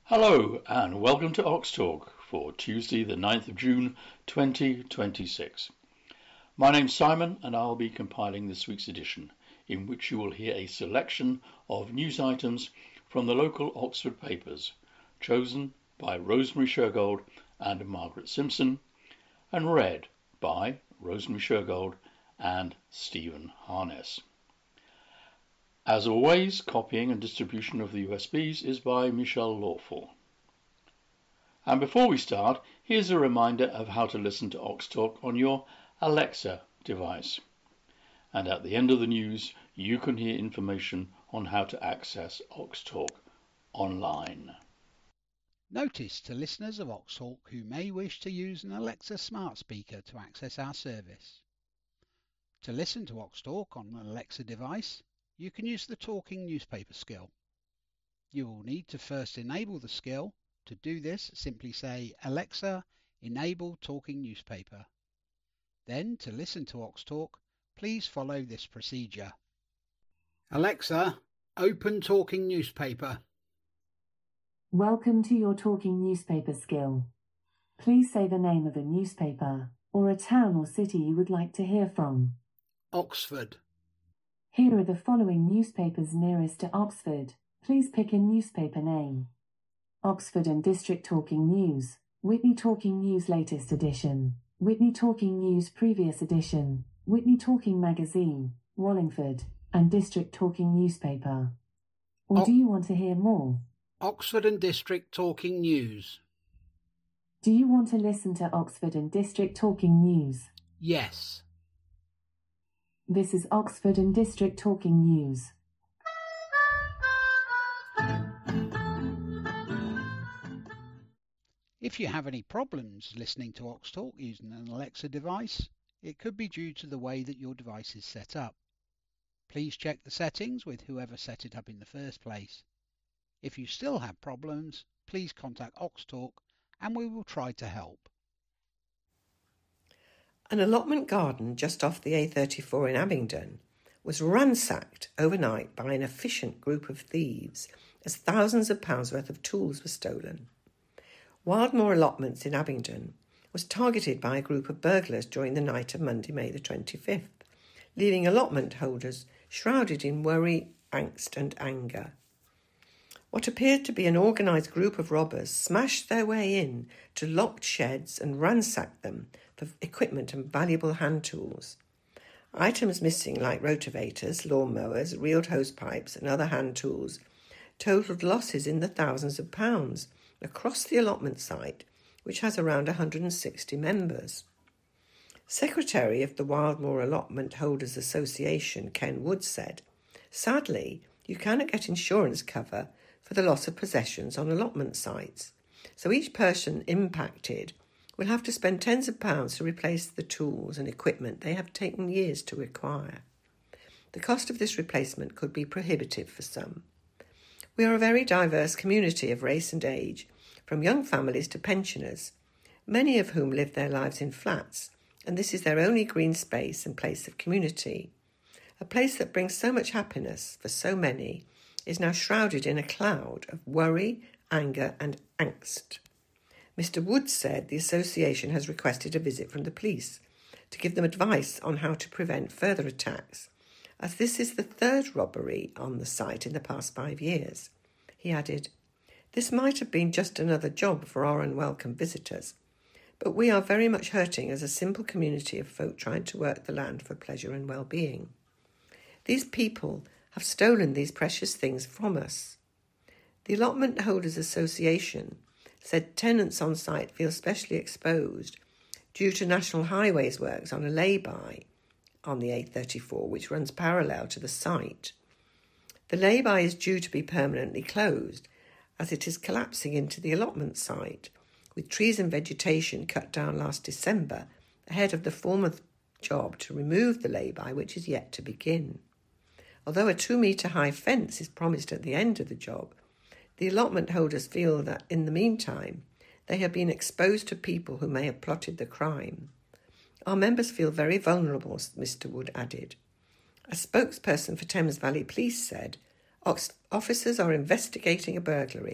Hello and welcome to Ox Talk for Tuesday the 9th of June 2026. My name's Simon and I'll be compiling this week's edition, in which you will hear a selection of news items from the local Oxford papers, chosen by Rosemary Shergold and Margaret Simpson, and read by Rosemary Shergold and Stephen Harness. As always, copying and distribution of the USBs is by Michelle Lawful. And before we start, here's a reminder of how to listen to Ox Talk on your Alexa device. And at the end of the news, you can hear information on how to access Ox Talk online. Notice to listeners of Ox Talk who may wish to use an Alexa smart speaker to access our service. To listen to Ox Talk on an Alexa device, you can use the talking newspaper skill. You will need to first enable the skill. To do this, simply say, Alexa, enable talking newspaper. Then, to listen to Ox Talk, please follow this procedure. Alexa, open talking newspaper. Welcome to your talking newspaper skill. Please say the name of a newspaper, or a town or city you would like to hear from. Oxford. Here are the following newspapers nearest to Oxford. Please pick a newspaper name. Oxford and District Talking News, Whitney Talking News Latest Edition, Whitney Talking News Previous Edition, Whitney Talking Magazine, Wallingford, and District Talking Newspaper. Or do you want to hear more? Oxford and District Talking News. Do you want to listen to Oxford and District Talking News? Yes. This is Oxford and District Talking News. If you have any problems listening to Ox Talk using an Alexa device, it could be due to the way that your device is set up. Please check the settings with whoever set it up in the first place. If you still have problems, please contact Ox Talk and we will try to help. An allotment garden just off the A34 in Abingdon was ransacked overnight by an efficient group of thieves as thousands of pounds worth of tools were stolen. Wildmoor Allotments in Abingdon was targeted by a group of burglars during the night of Monday, May the 25th, leaving allotment holders shrouded in worry, angst and anger. What appeared to be an organised group of robbers smashed their way in to locked sheds and ransacked them for equipment and valuable hand tools. Items missing like rotavators, lawnmowers, reeled hosepipes and other hand tools totalled losses in the thousands of pounds across the allotment site, which has around 160 members. Secretary of the Wildmoor Allotment Holders Association, Ken Wood, said, "Sadly, you cannot get insurance cover for the loss of possessions on allotment sites, so each person impacted will have to spend tens of pounds to replace the tools and equipment they have taken years to acquire. The cost of this replacement could be prohibitive for some. We are a very diverse community of race and age, from young families to pensioners, many of whom live their lives in flats, and this is their only green space and place of community. A place that brings so much happiness for so many is now shrouded in a cloud of worry, anger and angst." Mr. Wood said the association has requested a visit from the police to give them advice on how to prevent further attacks, as this is the third robbery on the site in the past 5 years. He added, "This might have been just another job for our unwelcome visitors, but we are very much hurting as a simple community of folk trying to work the land for pleasure and well-being. These people have stolen these precious things from us." The Allotment Holders Association said tenants on site feel specially exposed due to National Highways works on a lay-by on the A34, which runs parallel to the site. The lay-by is due to be permanently closed as it is collapsing into the allotment site, with trees and vegetation cut down last December ahead of the former job to remove the lay-by, which is yet to begin. Although a 2-metre high fence is promised at the end of the job, the allotment holders feel that in the meantime they have been exposed to people who may have plotted the crime. "Our members feel very vulnerable," Mr. Wood added. A spokesperson for Thames Valley Police said, "Officers are investigating a burglary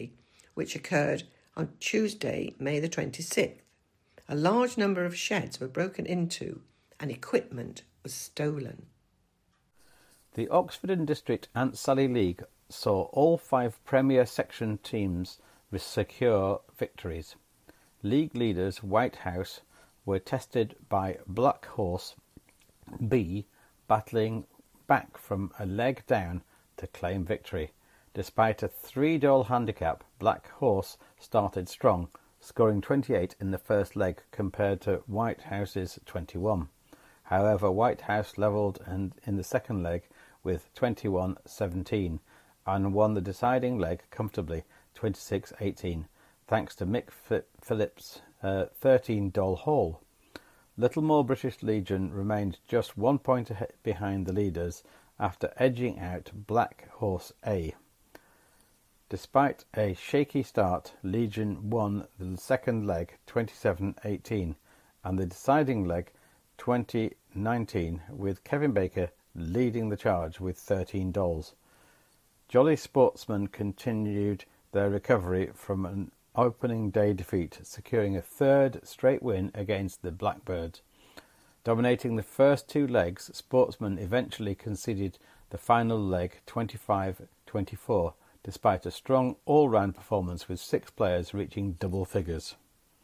which occurred on Tuesday, May the 26th. A large number of sheds were broken into and equipment was stolen. The Oxford and District Aunt Sally League saw all 5 Premier Section teams secure victories. League leaders White House were tested by Black Horse B, battling back from a leg down to claim victory. Despite a 3-doll handicap, Black Horse started strong, scoring 28 in the first leg compared to White House's 21. However, White House levelled in the second leg with 21-17 and won the deciding leg comfortably 26-18, thanks to Mick Phillips' 13-doll haul. Littlemore British Legion remained just 1 point behind the leaders after edging out Black Horse A. Despite a shaky start, Legion won the second leg 27-18 and the deciding leg 20-19, with Kevin Baker leading the charge with 13 dolls. Jolly Sportsmen continued their recovery from an opening day defeat, securing a 3rd straight win against the Blackbirds. Dominating the first 2 legs, Sportsmen eventually conceded the final leg 25-24, despite a strong all-round performance with 6 players reaching double figures.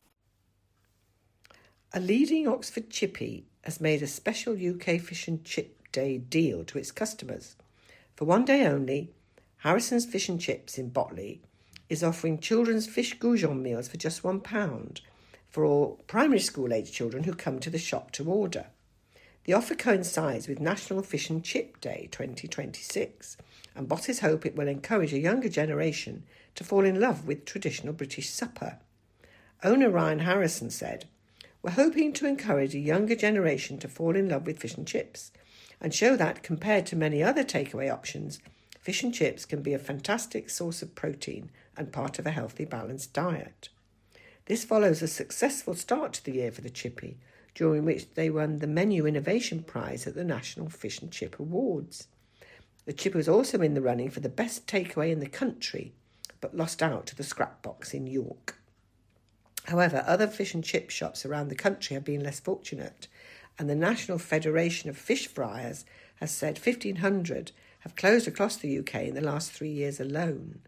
A leading Oxford chippy has made a special UK Fish and Chip Day deal to its customers. For one day only, Harrison's Fish and Chips in Botley is offering children's fish goujon meals for just £1 for all primary school age children who come to the shop to order. The offer coincides with National Fish and Chip Day 2026, and bosses hope it will encourage a younger generation to fall in love with traditional British supper. Owner Ryan Harrison said, "We're hoping to encourage a younger generation to fall in love with fish and chips and show that, compared to many other takeaway options, fish and chips can be a fantastic source of protein and part of a healthy, balanced diet." This follows a successful start to the year for the chippy, during which they won the Menu Innovation Prize at the National Fish and Chip Awards. The chippy was also in the running for the best takeaway in the country, but lost out to the Scrap Box in York. However, other fish and chip shops around the country have been less fortunate, and the National Federation of Fish Fryers has said 1,500 have closed across the UK in the last 3 years alone.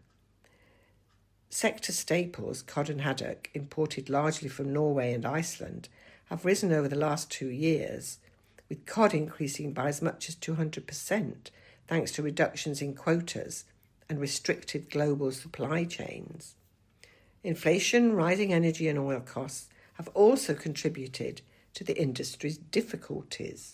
Sector staples, cod and haddock, imported largely from Norway and Iceland, have risen over the last 2 years, with cod increasing by as much as 200%, thanks to reductions in quotas and restricted global supply chains. Inflation, rising energy and oil costs have also contributed to the industry's difficulties.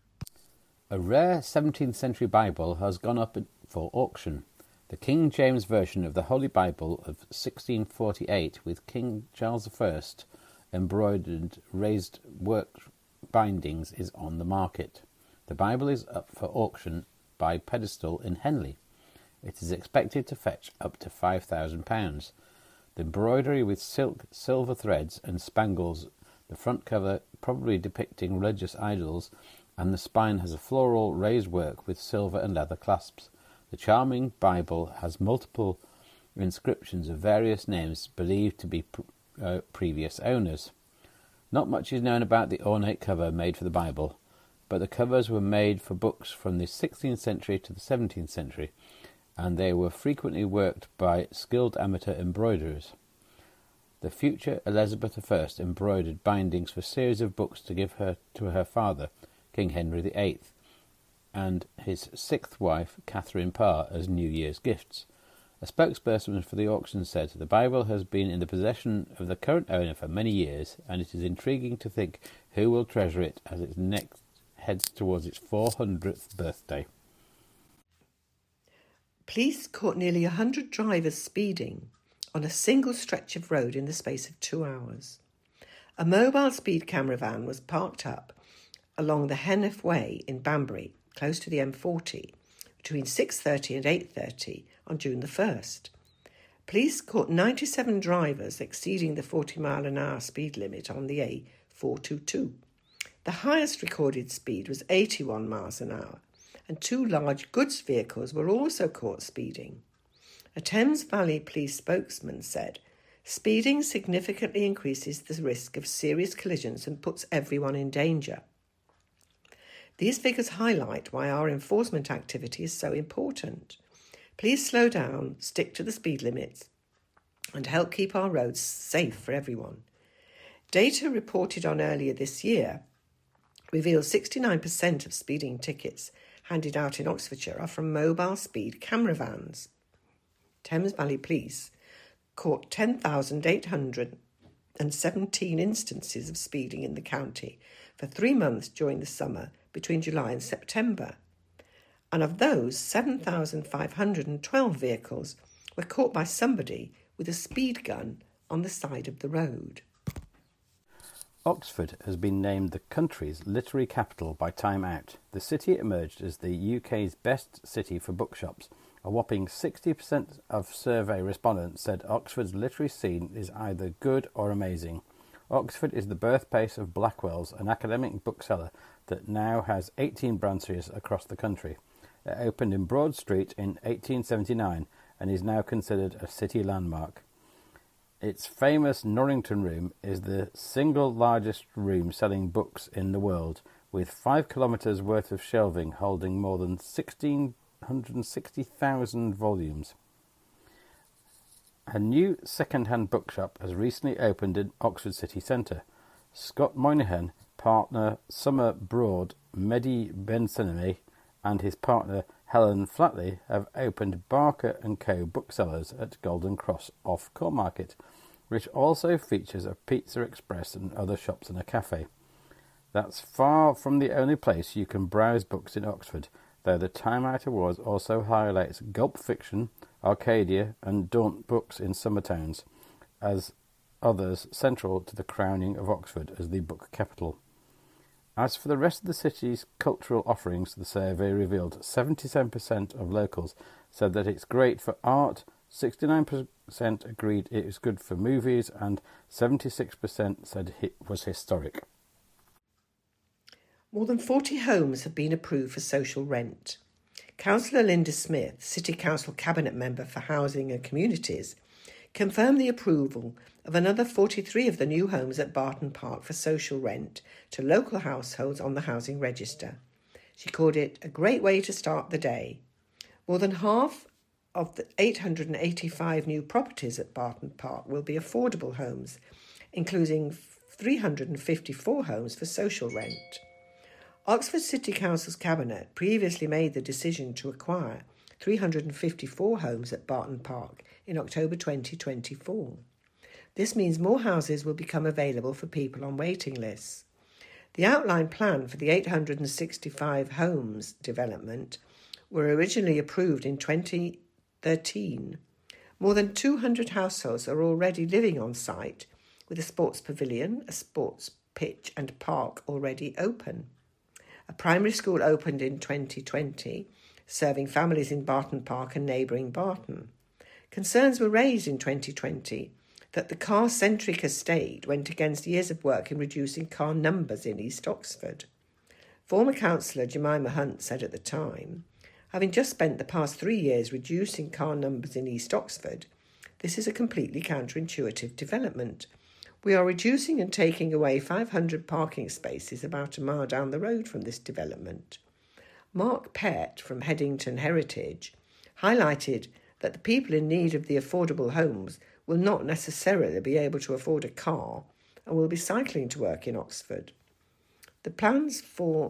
A rare 17th century Bible has gone up for auction. The King James Version of the Holy Bible of 1648 with King Charles I embroidered raised work bindings is on the market. The Bible is up for auction by Pedestal in Henley. It is expected to fetch up to £5,000. The embroidery with silk, silver threads and spangles, the front cover probably depicting religious idols, and the spine has a floral raised work with silver and leather clasps. The charming Bible has multiple inscriptions of various names believed to be previous owners. Not much is known about the ornate cover made for the Bible, but the covers were made for books from the 16th century to the 17th century, and they were frequently worked by skilled amateur embroiderers. The future Elizabeth I embroidered bindings for a series of books to give her to her father, King Henry VIII, and his 6th wife, Catherine Parr, as New Year's gifts. A spokesperson for the auction said, "The Bible has been in the possession of the current owner for many years, and it is intriguing to think who will treasure it as it next heads towards its 400th birthday." Police caught nearly 100 drivers speeding on a single stretch of road in the space of 2 hours. A mobile speed camera van was parked up along the Hennef Way in Banbury, close to the M40, between 6:30 and 8:30 on June the 1st. Police caught 97 drivers exceeding the 40-mile-an-hour speed limit on the A422. The highest recorded speed was 81 miles an hour, and 2 large goods vehicles were also caught speeding. A Thames Valley Police spokesman said, "Speeding significantly increases the risk of serious collisions and puts everyone in danger. These figures highlight why our enforcement activity is so important. Please slow down, stick to the speed limits, and help keep our roads safe for everyone." Data reported on earlier this year reveals 69% of speeding tickets handed out in Oxfordshire are from mobile speed camera vans. Thames Valley Police caught 10,817 instances of speeding in the county for 3 months during the summer between July and September. And of those, 7,512 vehicles were caught by somebody with a speed gun on the side of the road. Oxford has been named the country's literary capital by Time Out. The city emerged as the UK's best city for bookshops. A whopping 60% of survey respondents said Oxford's literary scene is either good or amazing. Oxford is the birthplace of Blackwell's, an academic bookseller that now has 18 branches across the country. It opened in Broad Street in 1879 and is now considered a city landmark. Its famous Norrington Room is the single largest room selling books in the world, with 5 kilometres worth of shelving holding more than 160,000 volumes. A new second-hand bookshop has recently opened in Oxford city centre. Scott Moynihan, partner Summer Broad, Mehdi Bensenami, and his partner Helen Flatley have opened Barker & Co. booksellers at Golden Cross off Cormarket, which also features a Pizza Express and other shops and a cafe. That's far from the only place you can browse books in Oxford, though the Time Out Awards also highlights Gulp Fiction, Arcadia and Daunt Books in summer towns, as others central to the crowning of Oxford as the book capital. As for the rest of the city's cultural offerings, the survey revealed 77% of locals said that it's great for art, 69% agreed it was good for movies, and 76% said it was historic. More than 40 homes have been approved for social rent. Councillor Linda Smith, City Council Cabinet Member for Housing and Communities, confirmed the approval of another 43 of the new homes at Barton Park for social rent to local households on the housing register. She called it a great way to start the day. More than half of the 885 new properties at Barton Park will be affordable homes, including 354 homes for social rent. Oxford City Council's Cabinet previously made the decision to acquire 354 homes at Barton Park in October 2024. This means more houses will become available for people on waiting lists. The outline plan for the 865 homes development were originally approved in 2013. More than 200 households are already living on site, with a sports pavilion, a sports pitch and park already open. A primary school opened in 2020, serving families in Barton Park and neighbouring Barton. Concerns were raised in 2020 that the car-centric estate went against years of work in reducing car numbers in East Oxford. Former councillor Jemima Hunt said at the time, "Having just spent the past 3 years reducing car numbers in East Oxford, this is a completely counterintuitive development. We are reducing and taking away 500 parking spaces about a mile down the road from this development." Mark Pett from Headington Heritage highlighted that the people in need of the affordable homes will not necessarily be able to afford a car and will be cycling to work in Oxford. The plans for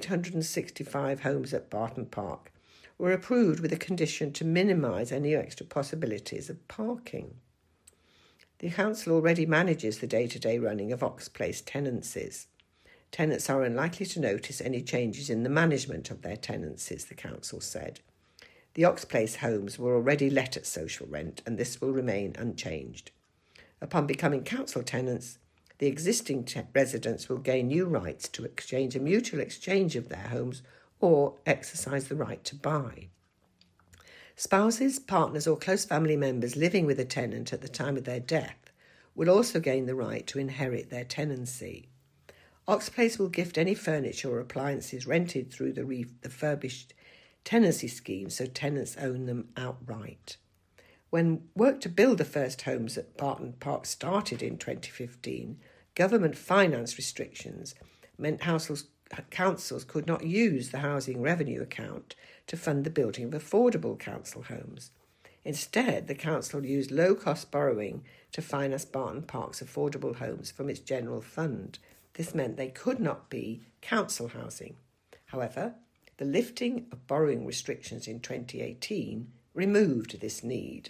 865 homes at Barton Park were approved with a condition to minimise any extra possibilities of parking. The council already manages the day-to-day running of Ox Place tenancies. Tenants are unlikely to notice any changes in the management of their tenancies, the council said. The Ox Place homes were already let at social rent, and this will remain unchanged. Upon becoming council tenants, the existing residents will gain new rights to exchange a mutual exchange of their homes or exercise the right to buy. Spouses, partners or close family members living with a tenant at the time of their death will also gain the right to inherit their tenancy. Ox Place will gift any furniture or appliances rented through the refurbished tenancy scheme so tenants own them outright. When work to build the first homes at Barton Park started in 2015, government finance restrictions meant councils could not use the housing revenue account to fund the building of affordable council homes. Instead, the council used low-cost borrowing to finance Barton Park's affordable homes from its general fund. This meant they could not be council housing. However, the lifting of borrowing restrictions in 2018 removed this need.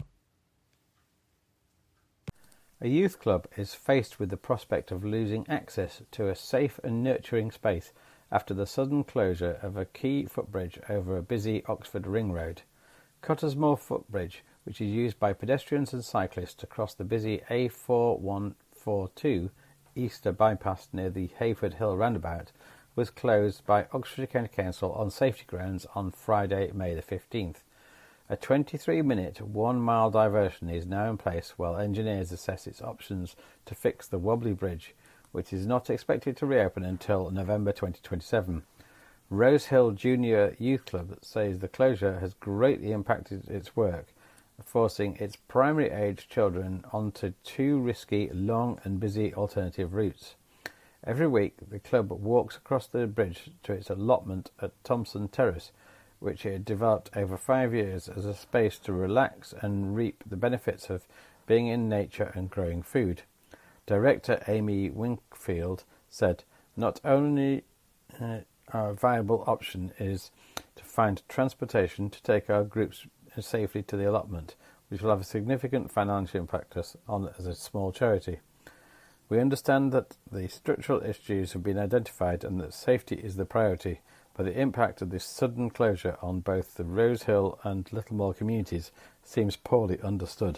A youth club is faced with the prospect of losing access to a safe and nurturing space after the sudden closure of a key footbridge over a busy Oxford ring road. Cottersmore Footbridge, which is used by pedestrians and cyclists to cross the busy A4142 Easter bypass near the Hayford Hill roundabout, was closed by Oxfordshire County Council on safety grounds on Friday, May the 15th. A 23-minute, 1-mile diversion is now in place while engineers assess its options to fix the wobbly bridge, which is not expected to reopen until November 2027. Rose Hill Junior Youth Club says the closure has greatly impacted its work, forcing its primary-age children onto two risky, long and busy alternative routes. Every week, the club walks across the bridge to its allotment at Thompson Terrace, which it had developed over 5 years as a space to relax and reap the benefits of being in nature and growing food. Director Amy Wingfield said, "Not only our viable option is to find transportation to take our groups safely to the allotment, which will have a significant financial impact on us as a small charity. We understand that the structural issues have been identified and that safety is the priority, but the impact of this sudden closure on both the Rose Hill and Littlemore communities seems poorly understood."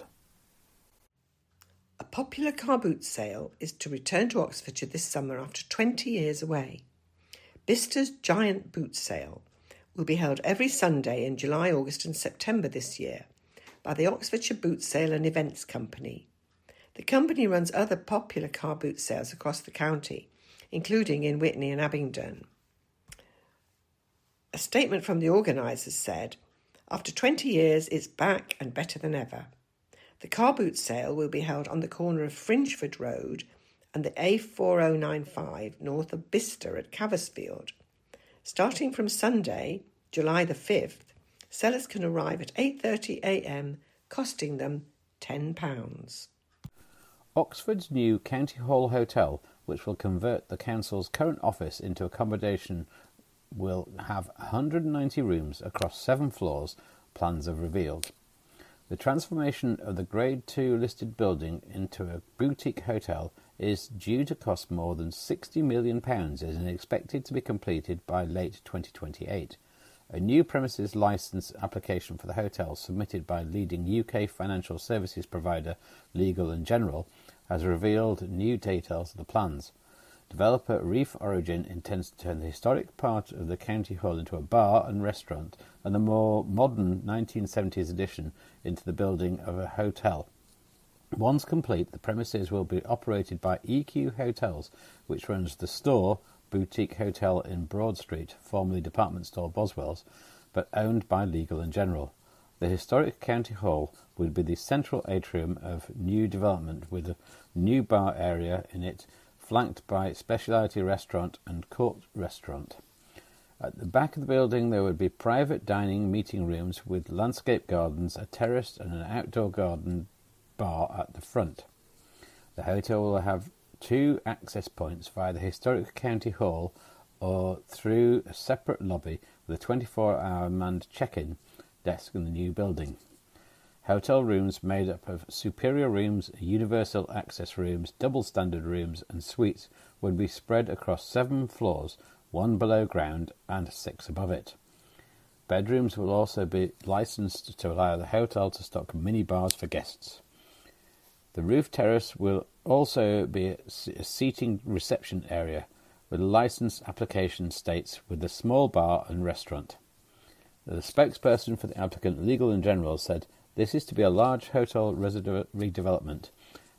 A popular car boot sale is to return to Oxfordshire this summer after 20 years away. Bista's Giant Boot Sale will be held every Sunday in July, August and September this year by the Oxfordshire Boot Sale and Events Company. The company runs other popular car boot sales across the county, including in Witney and Abingdon. A statement from the organisers said, "After 20 years, it's back and better than ever. The car boot sale will be held on the corner of Fringeford Road and the A4095 north of Bicester at Caversfield. Starting from Sunday, July the 5th, sellers can arrive at 8:30 a.m, costing them £10. Oxford's new County Hall Hotel, which will convert the council's current office into accommodation, will have 190 rooms across 7 floors, plans have revealed. The transformation of the Grade 2 listed building into a boutique hotel is due to cost more than £60 million and is expected to be completed by late 2028. A new premises licence application for the hotel submitted by leading UK financial services provider Legal & General has revealed new details of the plans. Developer Reef Origin intends to turn the historic part of the county hall into a bar and restaurant and the more modern 1970s addition into the building of a hotel. Once complete, the premises will be operated by EQ Hotels, which runs the Store boutique hotel in Broad Street, formerly department store Boswell's, but owned by Legal & General. The historic county hall would be the central atrium of new development with a new bar area in it, flanked by specialty restaurant and court restaurant. At the back of the building there would be private dining meeting rooms with landscape gardens, a terrace and an outdoor garden bar at the front. The hotel will have 2 access points via the historic county hall or through a separate lobby with a 24-hour manned check-in desk in the new building. Hotel rooms made up of superior rooms, universal access rooms, double standard rooms and suites would be spread across 7 floors, 1 below ground and 6 above it. Bedrooms will also be licensed to allow the hotel to stock minibars for guests. The roof terrace will also be a seating reception area with a license application states with a small bar and restaurant. The spokesperson for the applicant, Legal & General, said this is to be a large hotel redevelopment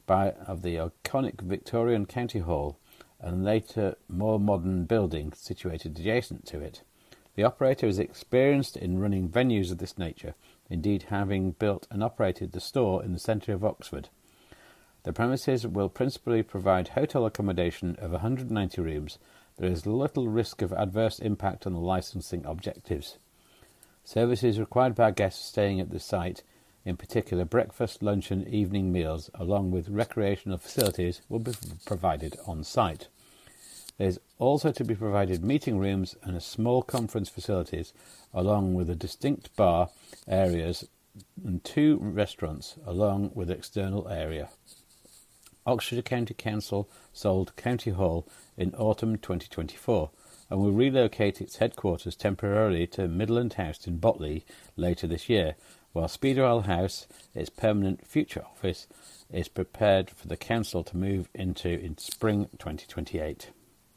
of the iconic Victorian County Hall and later more modern building situated adjacent to it. The operator is experienced in running venues of this nature. indeed having built and operated the store in the centre of Oxford. The premises will principally provide hotel accommodation of 190 rooms. There is little risk of adverse impact on the licensing objectives. Services required by guests staying at the site, in particular breakfast, lunch and evening meals, along with recreational facilities, will be provided on site. There is also to be provided meeting rooms and a small conference facilities, along with a distinct bar areas and 2 restaurants, along with external area. Oxfordshire County Council sold County Hall in autumn 2024 and will relocate its headquarters temporarily to Midland House in Botley later this year, while Speedwell House, its permanent future office, is prepared for the council to move into in spring 2028.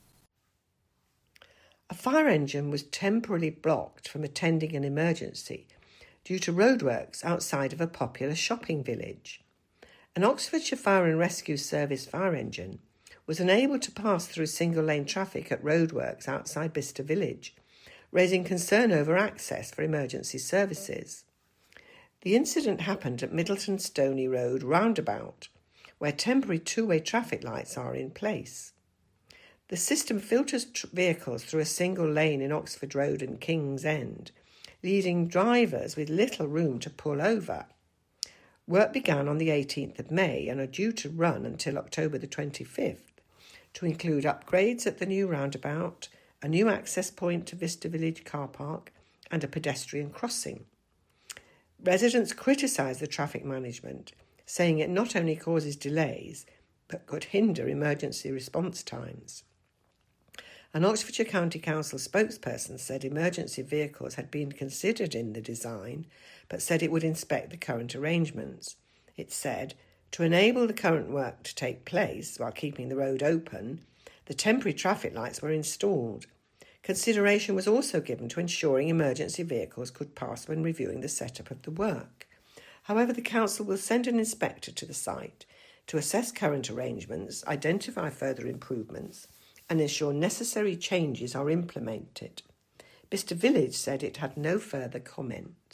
A fire engine was temporarily blocked from attending an emergency due to roadworks outside of a popular shopping village. An Oxfordshire Fire and Rescue Service fire engine was unable to pass through single-lane traffic at roadworks outside Bicester Village, raising concern over access for emergency services. The incident happened at Middleton Stoney Road roundabout, where temporary two-way traffic lights are in place. The system filters vehicles through a single lane in Oxford Road and King's End, leaving drivers with little room to pull over. Work began on the 18th of May and are due to run until October the 25th, to include upgrades at the new roundabout, a new access point to Vista Village car park and a pedestrian crossing. Residents criticise the traffic management, saying it not only causes delays, but could hinder emergency response times. An Oxfordshire County Council spokesperson said emergency vehicles had been considered in the design, but said it would inspect the current arrangements. It said, to enable the current work to take place while keeping the road open, the temporary traffic lights were installed. Consideration was also given to ensuring emergency vehicles could pass when reviewing the setup of the work. However, the council will send an inspector to the site to assess current arrangements, identify further improvements, and ensure necessary changes are implemented. Bicester Village said it had no further comment.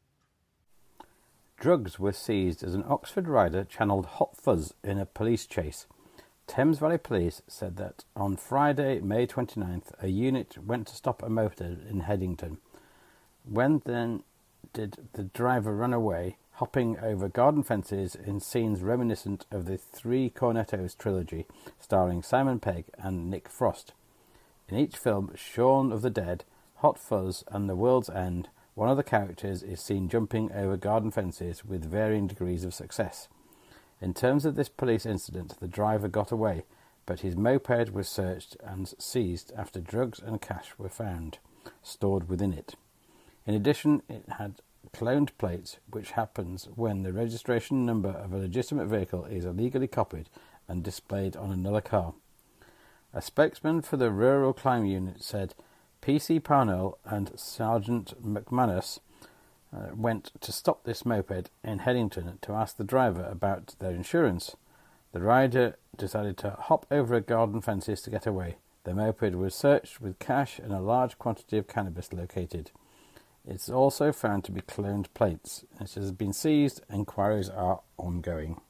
Drugs were seized as an Oxford rider channelled hot fuzz in a police chase. Thames Valley Police said that on Friday, May 29th, a unit went to stop a moped in Headington. When then did the driver run away, hopping over garden fences in scenes reminiscent of the Three Cornettos trilogy, starring Simon Pegg and Nick Frost. In each film, Shaun of the Dead, Hot Fuzz and The World's End, one of the characters is seen jumping over garden fences with varying degrees of success. In terms of this police incident, the driver got away, but his moped was searched and seized after drugs and cash were found, stored within it. In addition, it had cloned plates, which happens when the registration number of a legitimate vehicle is illegally copied and displayed on another car. A spokesman for the Rural Crime Unit said PC Parnell and Sergeant McManus went to stop this moped in Headington to ask the driver about their insurance. The rider decided to hop over a garden fences to get away. The moped was searched with cash and a large quantity of cannabis located. It's also found to be cloned plates. It has been seized. Inquiries are ongoing.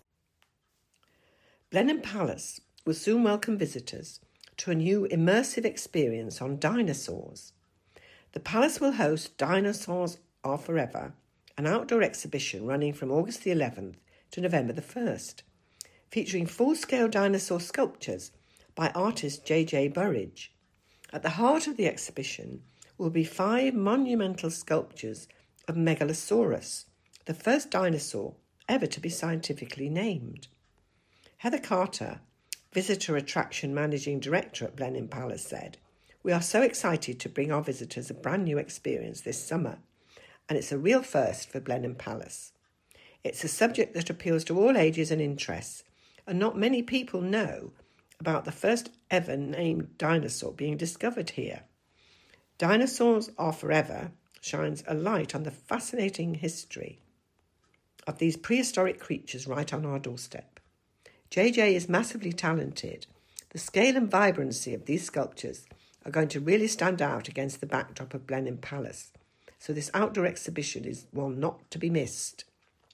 Blenheim Palace will soon welcome visitors to a new immersive experience on dinosaurs. The palace will host Dinosaurs Are Forever, an outdoor exhibition running from August the 11th to November the 1st, featuring full-scale dinosaur sculptures by artist J.J. Burridge. At the heart of the exhibition will be 5 monumental sculptures of Megalosaurus, the first dinosaur ever to be scientifically named. Heather Carter, Visitor Attraction Managing Director at Blenheim Palace, said, "We are so excited to bring our visitors a brand new experience this summer, and it's a real first for Blenheim Palace. It's a subject that appeals to all ages and interests, and not many people know about the first ever named dinosaur being discovered here. Dinosaurs Are Forever shines a light on the fascinating history of these prehistoric creatures right on our doorstep. JJ is massively talented. The scale and vibrancy of these sculptures are going to really stand out against the backdrop of Blenheim Palace, so this outdoor exhibition is one not to be missed.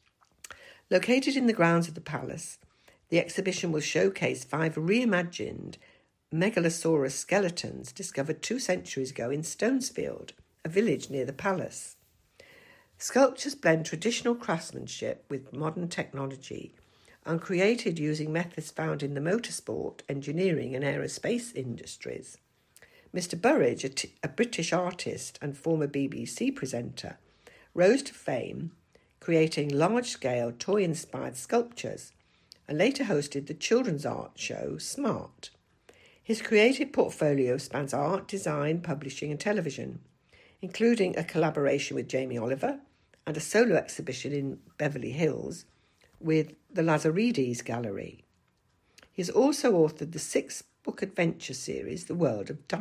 Located in the grounds of the palace, the exhibition will showcase 5 reimagined Megalosaurus skeletons discovered 2 centuries ago in Stonesfield, a village near the palace. Sculptures blend traditional craftsmanship with modern technology and created using methods found in the motorsport, engineering and aerospace industries. Mr. Burridge, a British artist and former BBC presenter, rose to fame creating large-scale toy-inspired sculptures and later hosted the children's art show Smart. His creative portfolio spans art, design, publishing and television, including a collaboration with Jamie Oliver and a solo exhibition in Beverly Hills with the Lazaridis Gallery. He has also authored the 6-book adventure series, The World of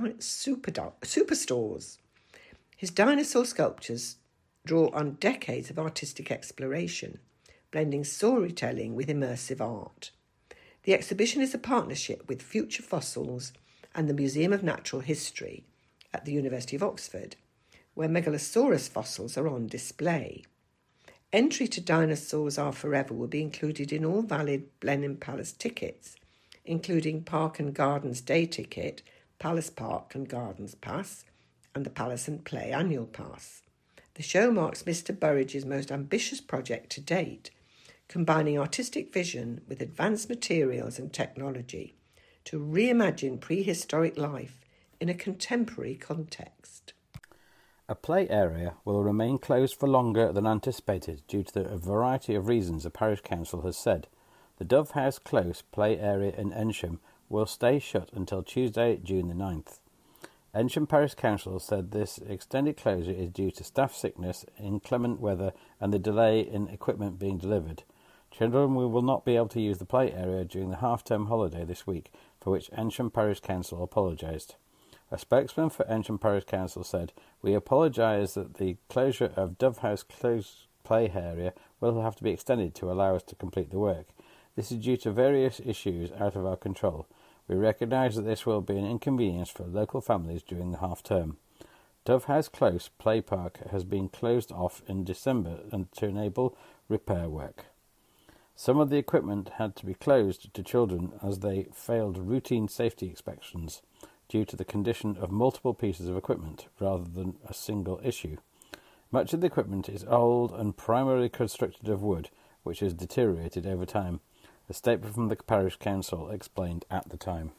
Superstores. His dinosaur sculptures draw on decades of artistic exploration, blending storytelling with immersive art. The exhibition is a partnership with Future Fossils and the Museum of Natural History at the University of Oxford, where Megalosaurus fossils are on display. Entry to Dinosaurs Are Forever will be included in all valid Blenheim Palace tickets, including Park and Gardens Day Ticket, Palace Park and Gardens Pass, and the Palace and Play Annual Pass. The show marks Mr. Burridge's most ambitious project to date, combining artistic vision with advanced materials and technology to reimagine prehistoric life in a contemporary context. A play area will remain closed for longer than anticipated due to a variety of reasons, the parish council has said. The Dove House Close play area in Ensham will stay shut until Tuesday, June the 9th. Ensham Parish Council said this extended closure is due to staff sickness, inclement weather and the delay in equipment being delivered. Children will not be able to use the play area during the half-term holiday this week, for which Ensham Parish Council apologised. A spokesman for Ensham Parish Council said, "We apologise that the closure of Dove House Close play area will have to be extended to allow us to complete the work. This is due to various issues out of our control. We recognise that this will be an inconvenience for local families during the half-term. Dove House Close Play Park has been closed off in December to enable repair work. Some of the equipment had to be closed to children as they failed routine safety inspections due to the condition of multiple pieces of equipment rather than a single issue. Much of the equipment is old and primarily constructed of wood, which has deteriorated over time," a statement from the parish council explained at the time.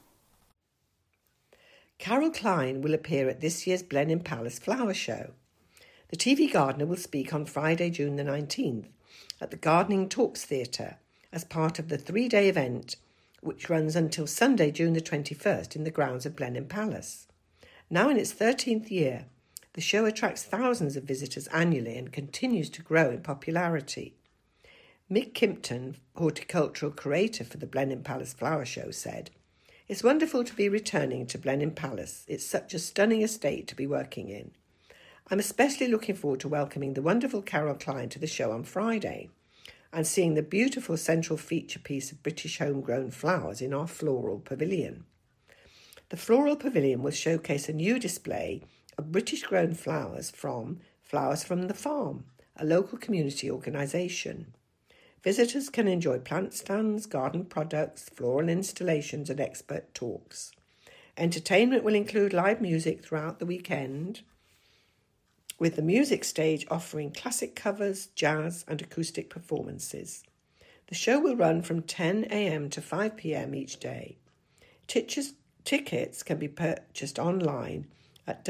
Carol Klein will appear at this year's Blenheim Palace Flower Show. The TV gardener will speak on Friday, June the 19th at the Gardening Talks Theatre as part of the 3-day event which runs until Sunday, June the 21st in the grounds of Blenheim Palace. Now in its 13th year, the show attracts thousands of visitors annually and continues to grow in popularity. Mick Kimpton, horticultural curator for the Blenheim Palace Flower Show, said, "It's wonderful to be returning to Blenheim Palace. It's such a stunning estate to be working in. I'm especially looking forward to welcoming the wonderful Carol Klein to the show on Friday and seeing the beautiful central feature piece of British homegrown flowers in our floral pavilion. The floral pavilion will showcase a new display of British-grown flowers from Flowers from the Farm, a local community organisation. Visitors can enjoy plant stands, garden products, floral installations and expert talks. Entertainment will include live music throughout the weekend, with the music stage offering classic covers, jazz and acoustic performances. The show will run from 10 a.m. to 5 p.m. each day. Tickets can be purchased online at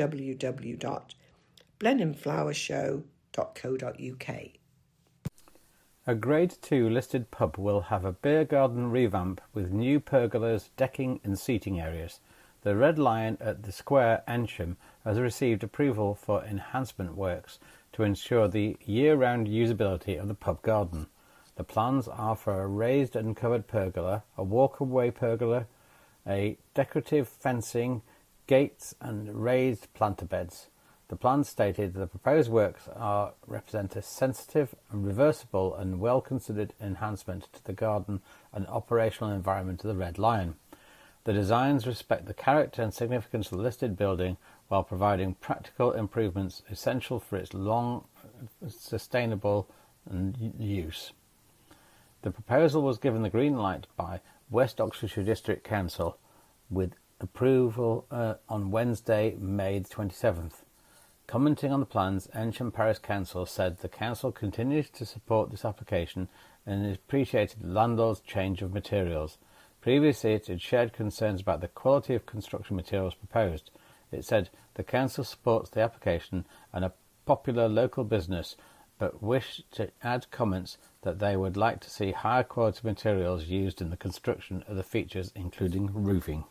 www.blenheimflowershow.co.uk. A Grade 2 listed pub will have a beer garden revamp with new pergolas, decking and seating areas. The Red Lion at the Square, Ensham, has received approval for enhancement works to ensure the year-round usability of the pub garden. The plans are for a raised and covered pergola, a walk-away pergola, a decorative fencing, gates and raised planter beds. The plans stated the proposed works represent a sensitive and reversible and well-considered enhancement to the garden and operational environment of the Red Lion. The designs respect the character and significance of the listed building while providing practical improvements essential for its long sustainable use. The proposal was given the green light by West Oxfordshire District Council with approval on Wednesday, May 27th. Commenting on the plans, Ensham Parish Council said the council continues to support this application and appreciated the landlord's change of materials. Previously, it had shared concerns about the quality of construction materials proposed. It said the council supports the application and a popular local business, but wished to add comments that they would like to see higher quality materials used in the construction of the features, including roofing.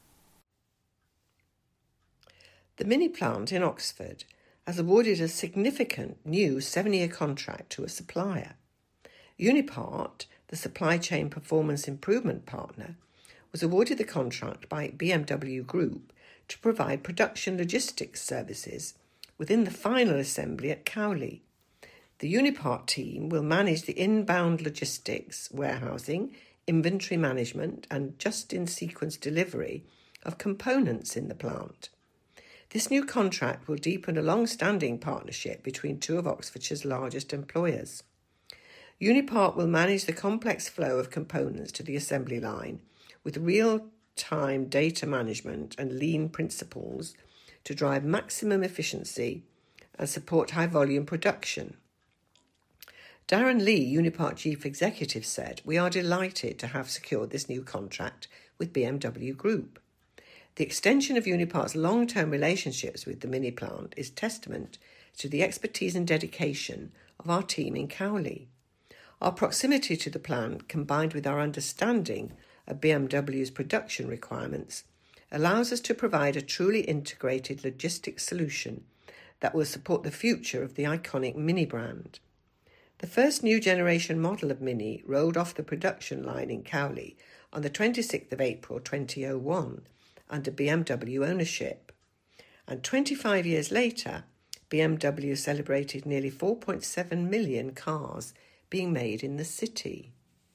The mini plant in Oxford has awarded a significant new 7-year contract to a supplier. Unipart, the supply chain performance improvement partner, was awarded the contract by BMW Group to provide production logistics services within the final assembly at Cowley. The Unipart team will manage the inbound logistics, warehousing, inventory management and just-in-sequence delivery of components in the plant. This new contract will deepen a long-standing partnership between two of Oxfordshire's largest employers. Unipart will manage the complex flow of components to the assembly line with real-time data management and lean principles to drive maximum efficiency and support high-volume production. Darren Lee, Unipart Chief Executive, said, "We are delighted to have secured this new contract with BMW Group. The extension of Unipart's long-term relationships with the mini plant is testament to the expertise and dedication of our team in Cowley. Our proximity to the plant, combined with our understanding of BMW's production requirements, allows us to provide a truly integrated logistics solution that will support the future of the iconic Mini brand." The first new generation model of Mini rolled off the production line in Cowley on the 26th of April 2001 under BMW ownership. And 25 years later, BMW celebrated nearly 4.7 million cars being made in the city.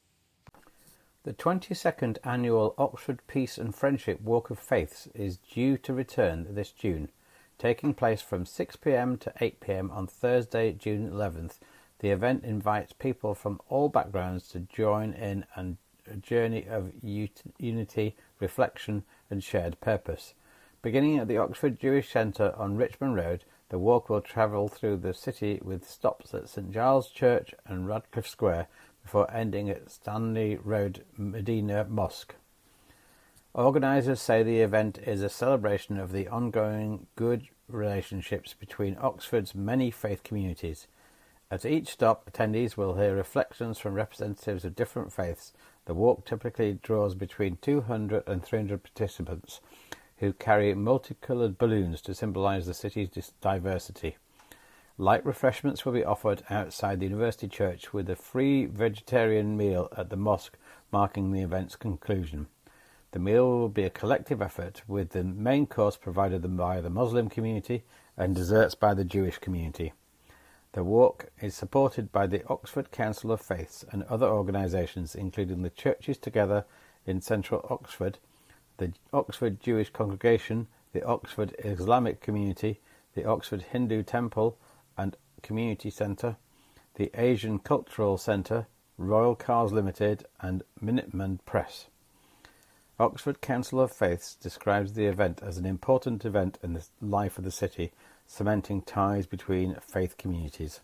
The 22nd annual Oxford Peace and Friendship Walk of Faiths is due to return this June, taking place from 6 p.m. to 8 p.m. on Thursday, June 11th. The event invites people from all backgrounds to join in a journey of unity, reflection and shared purpose. Beginning at the Oxford Jewish Centre on Richmond Road, the walk will travel through the city with stops at St Giles Church and Radcliffe Square before ending at Stanley Road Medina Mosque. Organisers say the event is a celebration of the ongoing good relationships between Oxford's many faith communities. At each stop, attendees will hear reflections from representatives of different faiths. The walk typically draws between 200 and 300 participants who carry multicoloured balloons to symbolise the city's diversity. Light refreshments will be offered outside the University Church with a free vegetarian meal at the mosque marking the event's conclusion. The meal will be a collective effort with the main course provided by the Muslim community and desserts by the Jewish community. The walk is supported by the Oxford Council of Faiths and other organisations, including the Churches Together in Central Oxford, the Oxford Jewish Congregation, the Oxford Islamic Community, the Oxford Hindu Temple and Community Centre, the Asian Cultural Centre, Royal Cars Limited and Minuteman Press. Oxford Council of Faiths describes the event as an important event in the life of the city, cementing ties between faith communities.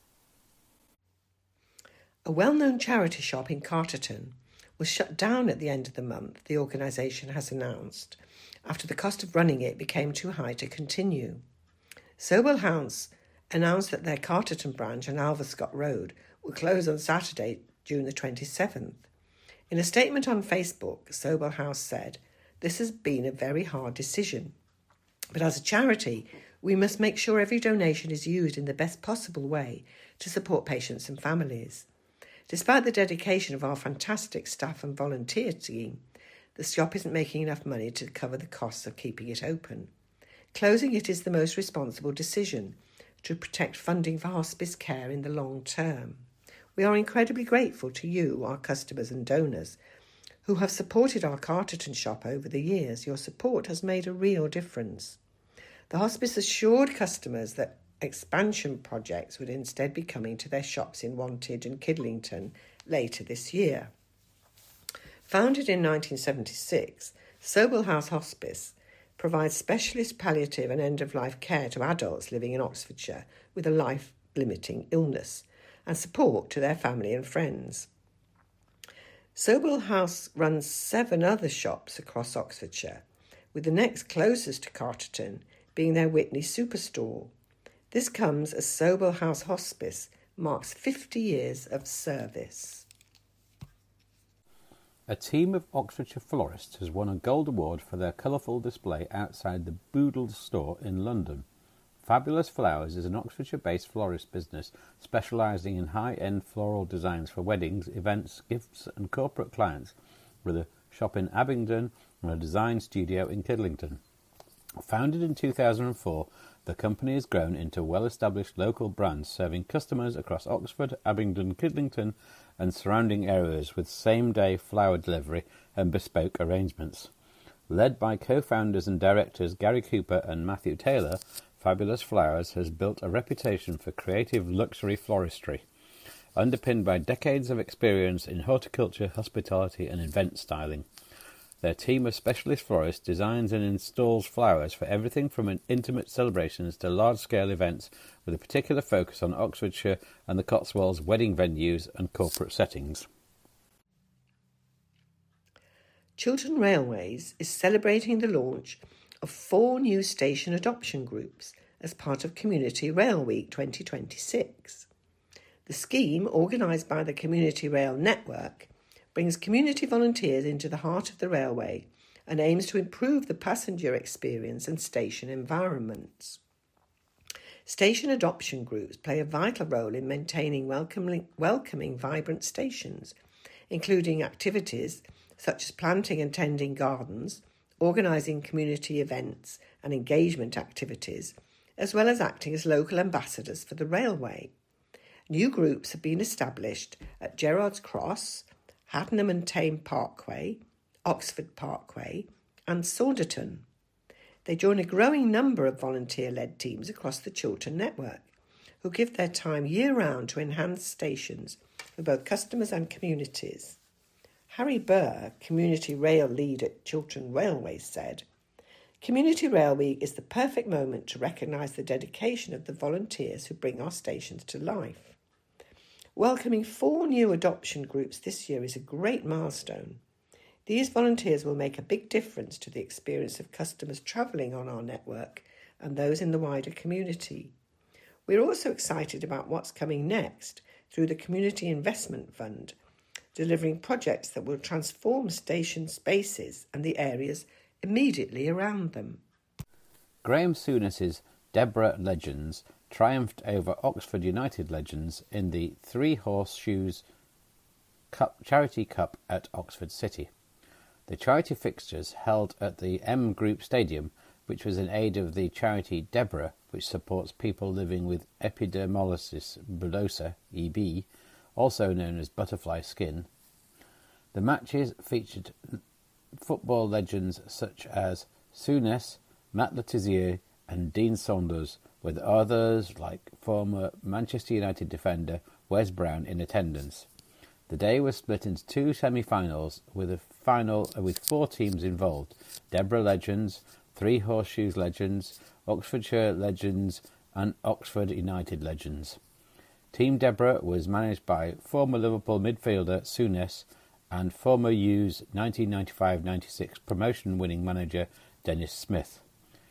A well-known charity shop in Carterton was shut down at the end of the month, the organisation has announced, after the cost of running it became too high to continue. Soble House announced that their Carterton branch on Alverscott Road will close on Saturday, June the 27th. In a statement on Facebook, Soble House said, "This has been a very hard decision, but as a charity, we must make sure every donation is used in the best possible way to support patients and families. Despite the dedication of our fantastic staff and volunteer team, the shop isn't making enough money to cover the costs of keeping it open. Closing it is the most responsible decision to protect funding for hospice care in the long term. We are incredibly grateful to you, our customers and donors, who have supported our Carterton shop over the years. Your support has made a real difference. The hospice assured customers that expansion projects would instead be coming to their shops in Wantage and Kidlington later this year. Founded in 1976, Sobel House Hospice provides specialist palliative and end-of-life care to adults living in Oxfordshire with a life-limiting illness and support to their family and friends. Sobel House runs 7 other shops across Oxfordshire, with the next closest to Carterton being their Witney Superstore. This comes as Sobel House Hospice marks 50 years of service. A team of Oxfordshire florists has won a gold award for their colourful display outside the Boodle store in London. Fabulous Flowers is an Oxfordshire-based florist business specialising in high-end floral designs for weddings, events, gifts and corporate clients, with a shop in Abingdon and a design studio in Kidlington. Founded in 2004, the company has grown into a well-established local brand serving customers across Oxford, Abingdon, Kidlington and surrounding areas with same-day flower delivery and bespoke arrangements. Led by co-founders and directors Gary Cooper and Matthew Taylor, Fabulous Flowers has built a reputation for creative luxury floristry, underpinned by decades of experience in horticulture, hospitality and event styling. Their team of specialist florists designs and installs flowers for everything from intimate celebrations to large-scale events, with a particular focus on Oxfordshire and the Cotswolds wedding venues and corporate settings. Chiltern Railways is celebrating the launch of 4 new station adoption groups as part of Community Rail Week 2026. The scheme, organised by the Community Rail Network, brings community volunteers into the heart of the railway and aims to improve the passenger experience and station environments. Station adoption groups play a vital role in maintaining welcoming vibrant stations, including activities such as planting and tending gardens, organising community events and engagement activities, as well as acting as local ambassadors for the railway. New groups have been established at Gerrards Cross, Haddenham and Tame Parkway, Oxford Parkway and Saunderton. They join a growing number of volunteer-led teams across the Chiltern network, who give their time year-round to enhance stations for both customers and communities. Harry Burr, Community Rail Lead at Chiltern Railways, said, "Community Rail Week is the perfect moment to recognise the dedication of the volunteers who bring our stations to life. Welcoming 4 new adoption groups this year is a great milestone. These volunteers will make a big difference to the experience of customers travelling on our network and those in the wider community. We're also excited about what's coming next through the Community Investment Fund, delivering projects that will transform station spaces and the areas immediately around them." Graham Souness's Deborah Legends triumphed over Oxford United Legends in the Three Horseshoes Charity Cup at Oxford City. The charity fixtures held at the M Group Stadium, which was in aid of the charity Deborah, which supports people living with epidermolysis bullosa, EB, also known as butterfly skin. The matches featured football legends such as Souness, Matt Le Tissier and Dean Saunders, with others like former Manchester United defender Wes Brown in attendance. The day was split into 2 semi-finals, with a final with 4 teams involved: Deborah Legends, Three Horseshoes Legends, Oxfordshire Legends and Oxford United Legends. Team Deborah was managed by former Liverpool midfielder Souness and former U's 1995-96 promotion-winning manager Dennis Smith.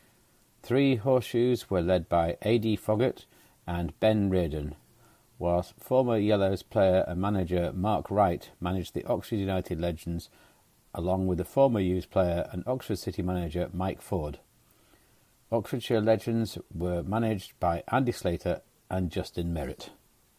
Three Horseshoes were led by A.D. Foggett and Ben Reardon, whilst former Yellows player and manager Mark Wright managed the Oxford United Legends, along with the former U's player and Oxford City manager Mike Ford. Oxfordshire Legends were managed by Andy Slater and Justin Merritt.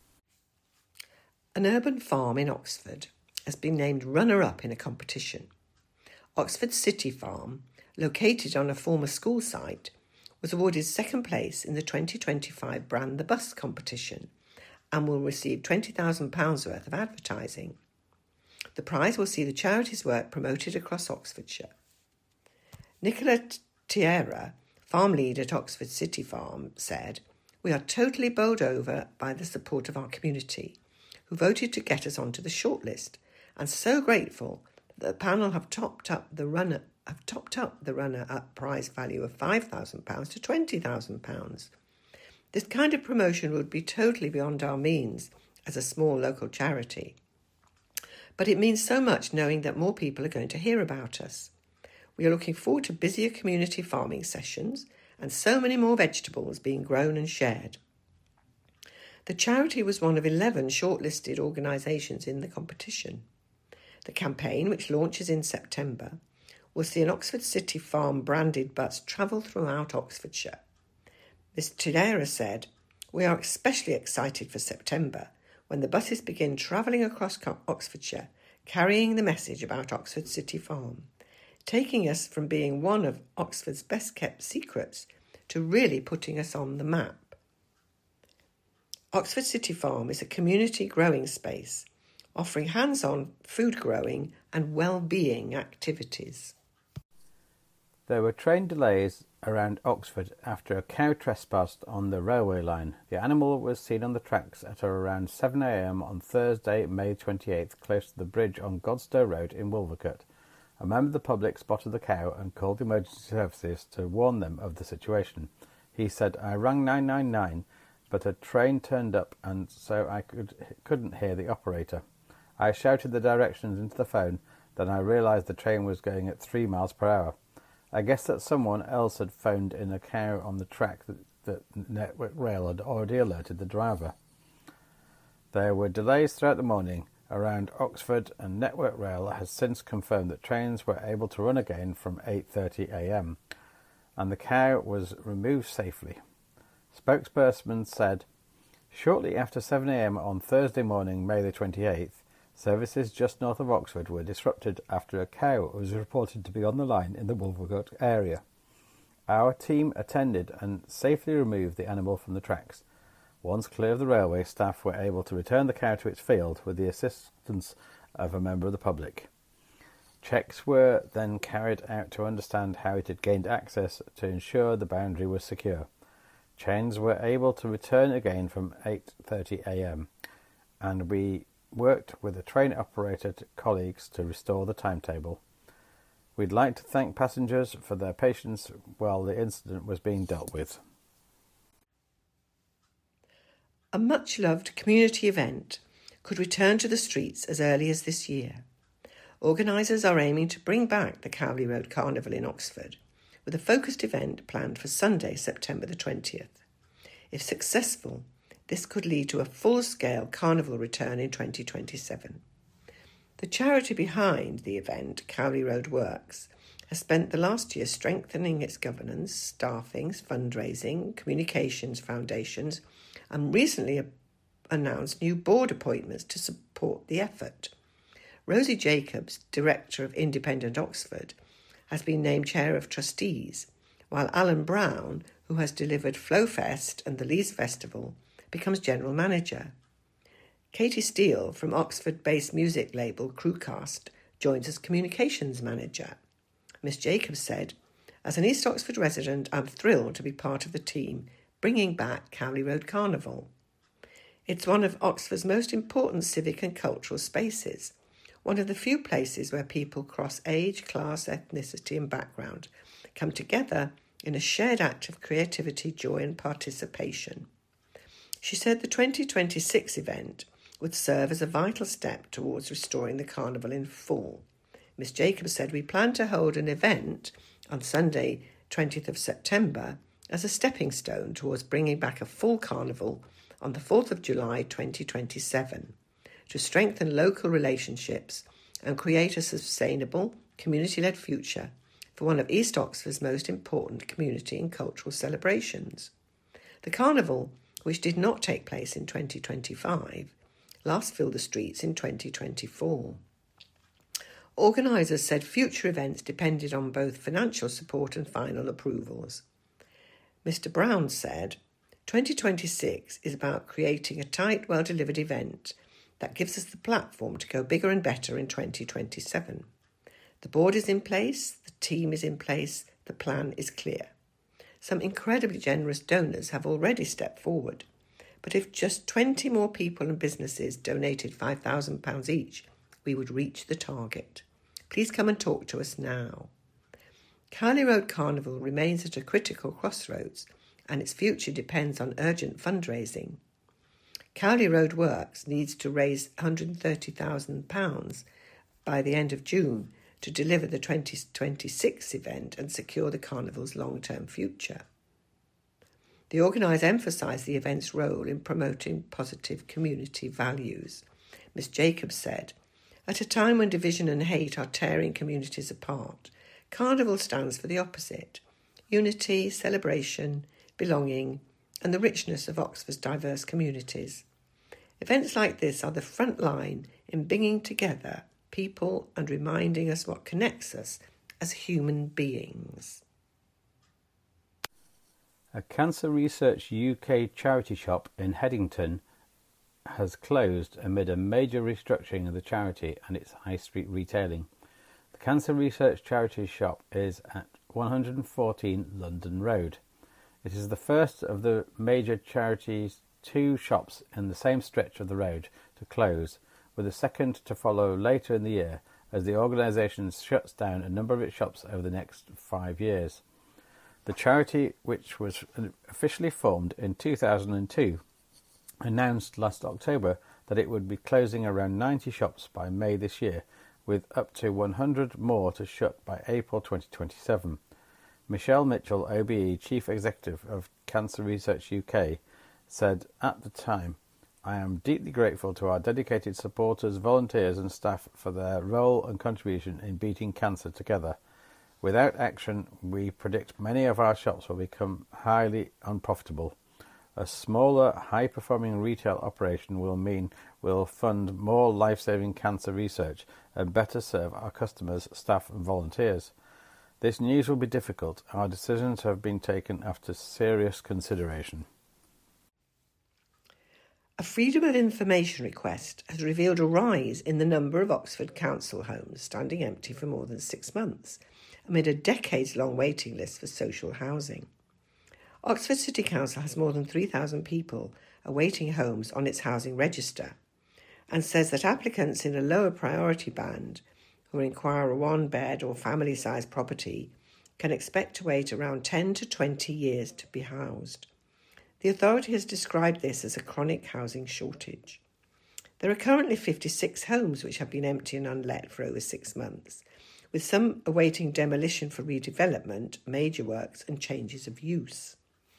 An urban farm in Oxford has been named runner-up in a competition. Oxford City Farm, located on a former school site, was awarded 2nd place in the 2025 Brand the Bus competition and will receive £20,000 worth of advertising. The prize will see the charity's work promoted across Oxfordshire. Nicola Tierra, farm lead at Oxford City Farm, said, "We are totally bowled over by the support of our community, who voted to get us onto the shortlist, and so grateful that the panel have topped up the runner-up prize value of £5,000 to £20,000. This kind of promotion would be totally beyond our means as a small local charity. But it means so much knowing that more people are going to hear about us. We are looking forward to busier community farming sessions and so many more vegetables being grown and shared." The charity was one of 11 shortlisted organisations in the competition. The campaign, which launches in September, will see an Oxford City Farm branded bus travel throughout Oxfordshire. Ms. Tillera said, "We are especially excited for September, when the buses begin travelling across Oxfordshire, carrying the message about Oxford City Farm, taking us from being one of Oxford's best-kept secrets to really putting us on the map." Oxford City Farm is a community growing space, offering hands-on food growing and well-being activities. There were train delays around Oxford after a cow trespassed on the railway line. The animal was seen on the tracks at around 7 a.m. on Thursday, May 28th, close to the bridge on Godstow Road in Wolvercut. A member of the public spotted the cow and called emergency services to warn them of the situation. He said, "I rang 999, but a train turned up and so I couldn't hear the operator. I shouted the directions into the phone, then I realised the train was going at 3 miles per hour. I guess that someone else had phoned in a cow on the track that Network Rail had already alerted the driver." There were delays throughout the morning around Oxford, and Network Rail has since confirmed that trains were able to run again from 8:30 a.m, and the cow was removed safely. Spokesperson said, "Shortly after 7 a.m. on Thursday morning, May the 28th, services just north of Oxford were disrupted after a cow was reported to be on the line in the Wolvergut area. Our team attended and safely removed the animal from the tracks. Once clear of the railway, staff were able to return the cow to its field with the assistance of a member of the public. Checks were then carried out to understand how it had gained access to ensure the boundary was secure. Trains were able to return again from 8:30 a.m, and we worked with the train operator colleagues to restore the timetable. We'd like to thank passengers for their patience while the incident was being dealt with." A much-loved community event could return to the streets as early as this year. Organisers are aiming to bring back the Cowley Road Carnival in Oxford, with a focused event planned for Sunday, September the 20th. If successful, this could lead to a full-scale carnival return in 2027. The charity behind the event, Cowley Road Works, has spent the last year strengthening its governance, staffings, fundraising, communications foundations, and recently announced new board appointments to support the effort. Rosie Jacobs, Director of Independent Oxford, has been named Chair of Trustees, while Alan Brown, who has delivered Flowfest and the Lees Festival, becomes General Manager. Katie Steele from Oxford-based music label Crewcast joins as Communications Manager. Miss Jacobs said, "As an East Oxford resident, I'm thrilled to be part of the team bringing back Cowley Road Carnival. It's one of Oxford's most important civic and cultural spaces, one of the few places where people across age, class, ethnicity and background come together in a shared act of creativity, joy and participation." She said the 2026 event would serve as a vital step towards restoring the carnival in full. Miss Jacobs said, "We plan to hold an event on Sunday, 20th of September, as a stepping stone towards bringing back a full carnival on the 4th of July 2027 to strengthen local relationships and create a sustainable, community-led future for one of East Oxford's most important community and cultural celebrations." The carnival, which did not take place in 2025, last filled the streets in 2024. Organisers said future events depended on both financial support and final approvals. Mr. Brown said, 2026 is about creating a tight, well-delivered event That gives us the platform to go bigger and better in 2027. The board is in place, the team is in place, the plan is clear. Some incredibly generous donors have already stepped forward, but if just 20 more people and businesses donated £5,000 each, we would reach the target. Please come and talk to us now. Cowley Road Carnival remains at a critical crossroads, and its future depends on urgent fundraising. Cowley Road Works needs to raise £130,000 by the end of June to deliver the 2026 event and secure the carnival's long-term future. The organisers emphasised the event's role in promoting positive community values. Ms Jacobs said, "At a time when division and hate are tearing communities apart, Carnival stands for the opposite: unity, celebration, belonging, and the richness of Oxford's diverse communities. Events like this are the front line in bringing together people and reminding us what connects us as human beings." A Cancer Research UK charity shop in Headington has closed amid a major restructuring of the charity and its high street retailing. The Cancer Research charity shop is at 114 London Road. It is the first of the major charity's 2 shops in the same stretch of the road to close, with a second to follow later in the year as the organisation shuts down a number of its shops over the next 5 years. The charity, which was officially formed in 2002, announced last October that it would be closing around 90 shops by May this year, with up to 100 more to shut by April 2027. Michelle Mitchell, OBE Chief Executive of Cancer Research UK, said at the time, "I am deeply grateful to our dedicated supporters, volunteers and staff for their role and contribution in beating cancer together. Without action, we predict many of our shops will become highly unprofitable. A smaller, high-performing retail operation will mean we'll fund more life-saving cancer research and better serve our customers, staff and volunteers. This news will be difficult. Our decisions have been taken after serious consideration." A Freedom of Information request has revealed a rise in the number of Oxford council homes standing empty for more than 6 months, amid a decades-long waiting list for social housing. Oxford City Council has more than 3,000 people awaiting homes on its housing register, and says that applicants in a lower priority band who require a 1-bed or family-sized property can expect to wait around 10 to 20 years to be housed. The authority has described this as a chronic housing shortage. There are currently 56 homes which have been empty and unlet for over 6 months, with some awaiting demolition for redevelopment, major works and changes of use.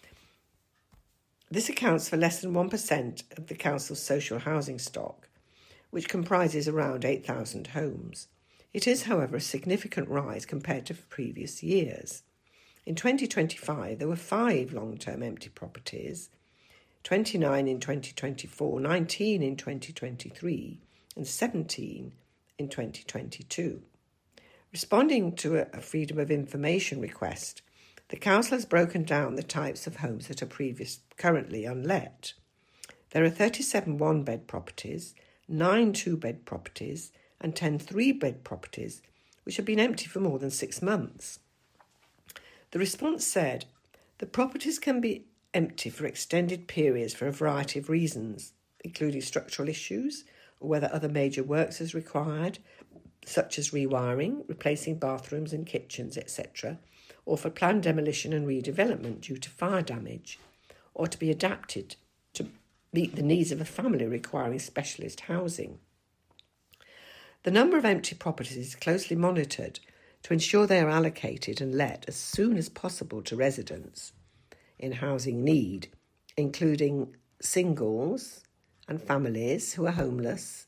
This accounts for less than 1% of the council's social housing stock, which comprises around 8,000 homes. It is, however, a significant rise compared to previous years. In 2025, there were 5 long-term empty properties, 29 in 2024, 19 in 2023, and 17 in 2022. Responding to a Freedom of Information request, the council has broken down the types of homes that are currently unlet. There are 37 1-bed properties, 9 2-bed properties, and 10 3-bed properties, which have been empty for more than 6 months. The response said, the properties can be empty for extended periods for a variety of reasons, including structural issues or whether other major works is required, such as rewiring, replacing bathrooms and kitchens, etc., or for planned demolition and redevelopment due to fire damage, or to be adapted to meet the needs of a family requiring specialist housing. The number of empty properties is closely monitored to ensure they are allocated and let as soon as possible to residents in housing need, including singles and families who are homeless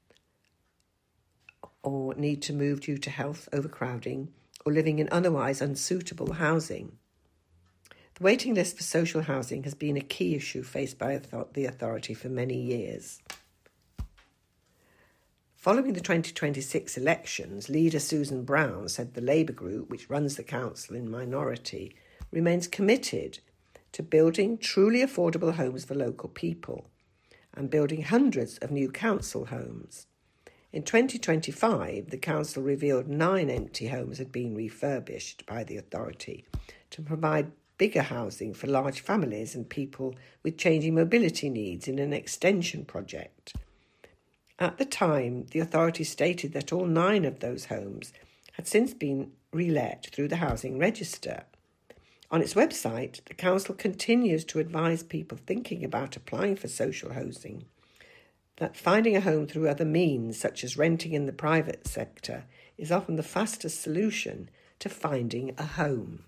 or need to move due to health overcrowding or living in otherwise unsuitable housing. The waiting list for social housing has been a key issue faced by the authority for many years. Following the 2026 elections, leader Susan Brown said the Labour group, which runs the council in minority, remains committed to building truly affordable homes for local people and building hundreds of new council homes. In 2025, the council revealed 9 empty homes had been refurbished by the authority to provide bigger housing for large families and people with changing mobility needs in an extension project. At the time, the authority stated that all 9 of those homes had since been relet through the Housing Register. On its website, the council continues to advise people thinking about applying for social housing that finding a home through other means, such as renting in the private sector, is often the fastest solution to finding a home.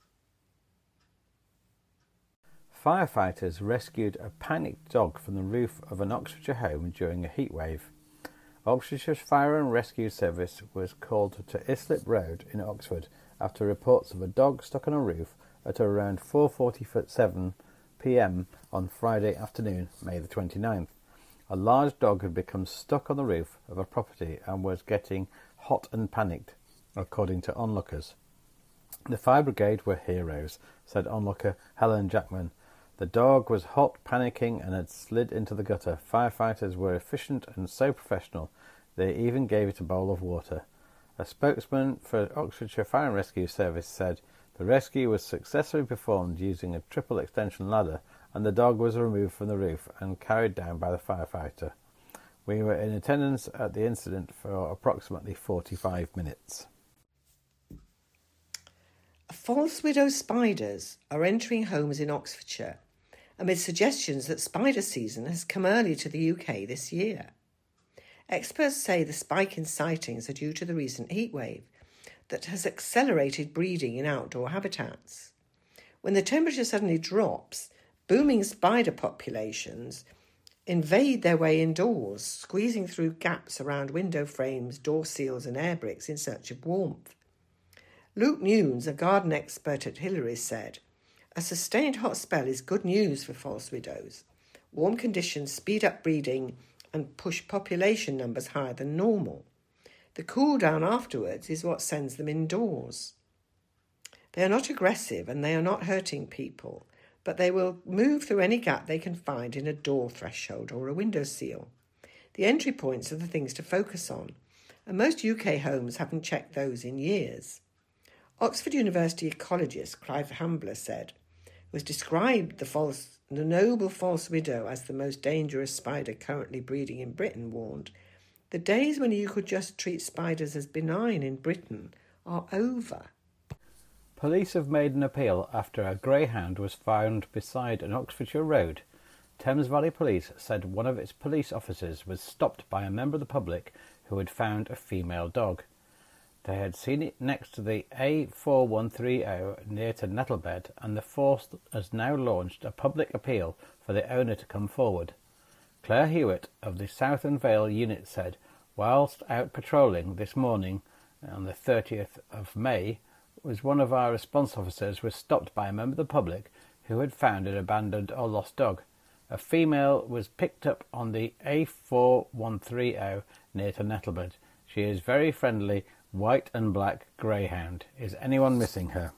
Firefighters rescued a panicked dog from the roof of an Oxfordshire home during a heatwave. Oxfordshire's Fire and Rescue Service was called to Islip Road in Oxford after reports of a dog stuck on a roof at around 4:47 p.m. on Friday afternoon, May the 29th. A large dog had become stuck on the roof of a property and was getting hot and panicked, according to onlookers. The fire brigade were heroes, said onlooker Helen Jackman. The dog was hot, panicking, and had slid into the gutter. Firefighters were efficient and so professional, they even gave it a bowl of water. A spokesman for Oxfordshire Fire and Rescue Service said the rescue was successfully performed using a triple extension ladder, and the dog was removed from the roof and carried down by the firefighter. We were in attendance at the incident for approximately 45 minutes. False widow spiders are entering homes in Oxfordshire amid suggestions that spider season has come early to the UK this year. Experts say the spike in sightings are due to the recent heatwave that has accelerated breeding in outdoor habitats. When the temperature suddenly drops, booming spider populations invade their way indoors, squeezing through gaps around window frames, door seals and air bricks in search of warmth. Luke Nunes, a garden expert at Hillary's, said, "A sustained hot spell is good news for false widows. Warm conditions speed up breeding and push population numbers higher than normal. The cool down afterwards is what sends them indoors. They are not aggressive and they are not hurting people, but they will move through any gap they can find in a door threshold or a window seal. The entry points are the things to focus on, and most UK homes haven't checked those in years." Oxford University ecologist Clive Hambler said, who has described the noble false widow as the most dangerous spider currently breeding in Britain, warned, "The days when you could just treat spiders as benign in Britain are over." Police have made an appeal after a greyhound was found beside an Oxfordshire road. Thames Valley Police said one of its police officers was stopped by a member of the public who had found a female dog. They had seen it next to the A4130 near to Nettlebed, and the force has now launched a public appeal for the owner to come forward. Claire Hewitt of the Southern Vale unit said, "Whilst out patrolling this morning on the 30th of May, was one of our response officers was stopped by a member of the public who had found an abandoned or lost dog. A female was picked up on the A4130 near to Nettlebed. She is very friendly, white and black greyhound. Is anyone missing her?"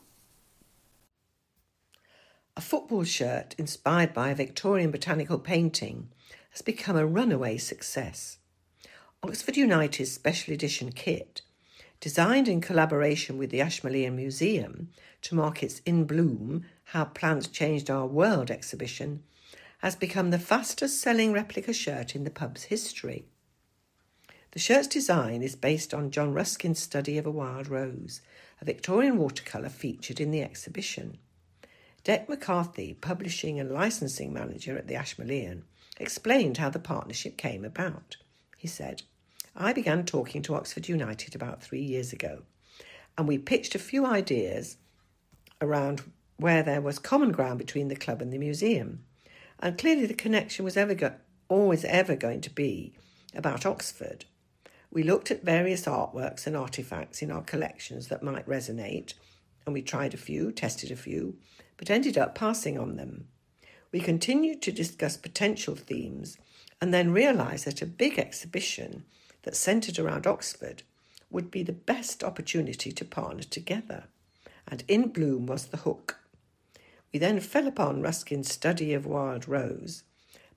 A football shirt inspired by a Victorian botanical painting has become a runaway success. Oxford United's special edition kit, designed in collaboration with the Ashmolean Museum to mark its In Bloom, How Plants Changed Our World exhibition, has become the fastest selling replica shirt in the pub's history. The shirt's design is based on John Ruskin's study of a wild rose, a Victorian watercolour featured in the exhibition. Dec McCarthy, publishing and licensing manager at the Ashmolean, explained how the partnership came about. He said, "I began talking to Oxford United about 3 years ago, and we pitched a few ideas around where there was common ground between the club and the museum, and clearly the connection was always going to be about Oxford. We looked at various artworks and artefacts in our collections that might resonate, and we tried a few, tested a few, but ended up passing on them. We continued to discuss potential themes and then realised that a big exhibition that centred around Oxford would be the best opportunity to partner together, and In Bloom was the hook. We then fell upon Ruskin's study of wild rose,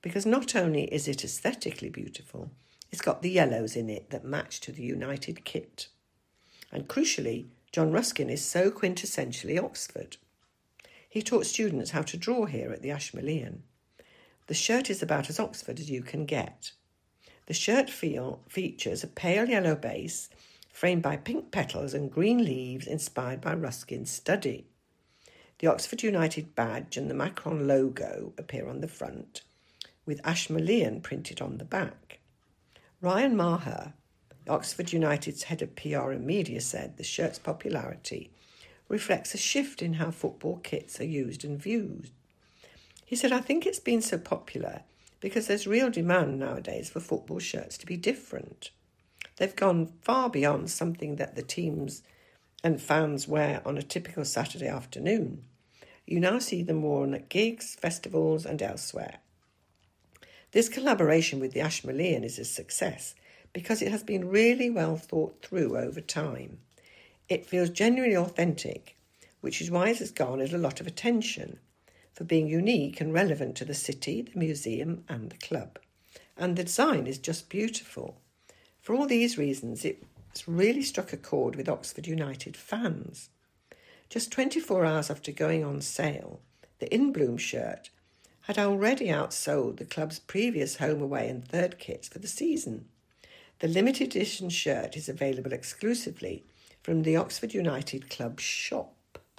because not only is it aesthetically beautiful, it's got the yellows in it that match to the United kit. And crucially, John Ruskin is so quintessentially Oxford. He taught students how to draw here at the Ashmolean. The shirt is about as Oxford as you can get. The shirt features a pale yellow base framed by pink petals and green leaves inspired by Ruskin's study. The Oxford United badge and the Macron logo appear on the front, with Ashmolean printed on the back. Ryan Maher, Oxford United's head of PR and media, said the shirt's popularity reflects a shift in how football kits are used and viewed. He said, "I think it's been so popular because there's real demand nowadays for football shirts to be different. They've gone far beyond something that the teams and fans wear on a typical Saturday afternoon. You now see them worn at gigs, festivals and elsewhere." This collaboration with the Ashmolean is a success because it has been really well thought through over time. It feels genuinely authentic, which is why it has garnered a lot of attention for being unique and relevant to the city, the museum and the club. And the design is just beautiful. For all these reasons, it's really struck a chord with Oxford United fans. Just 24 hours after going on sale, the In Bloom shirt had already outsold the club's previous home, away and third kits for the season. The limited edition shirt is available exclusively from the Oxford United Club shop.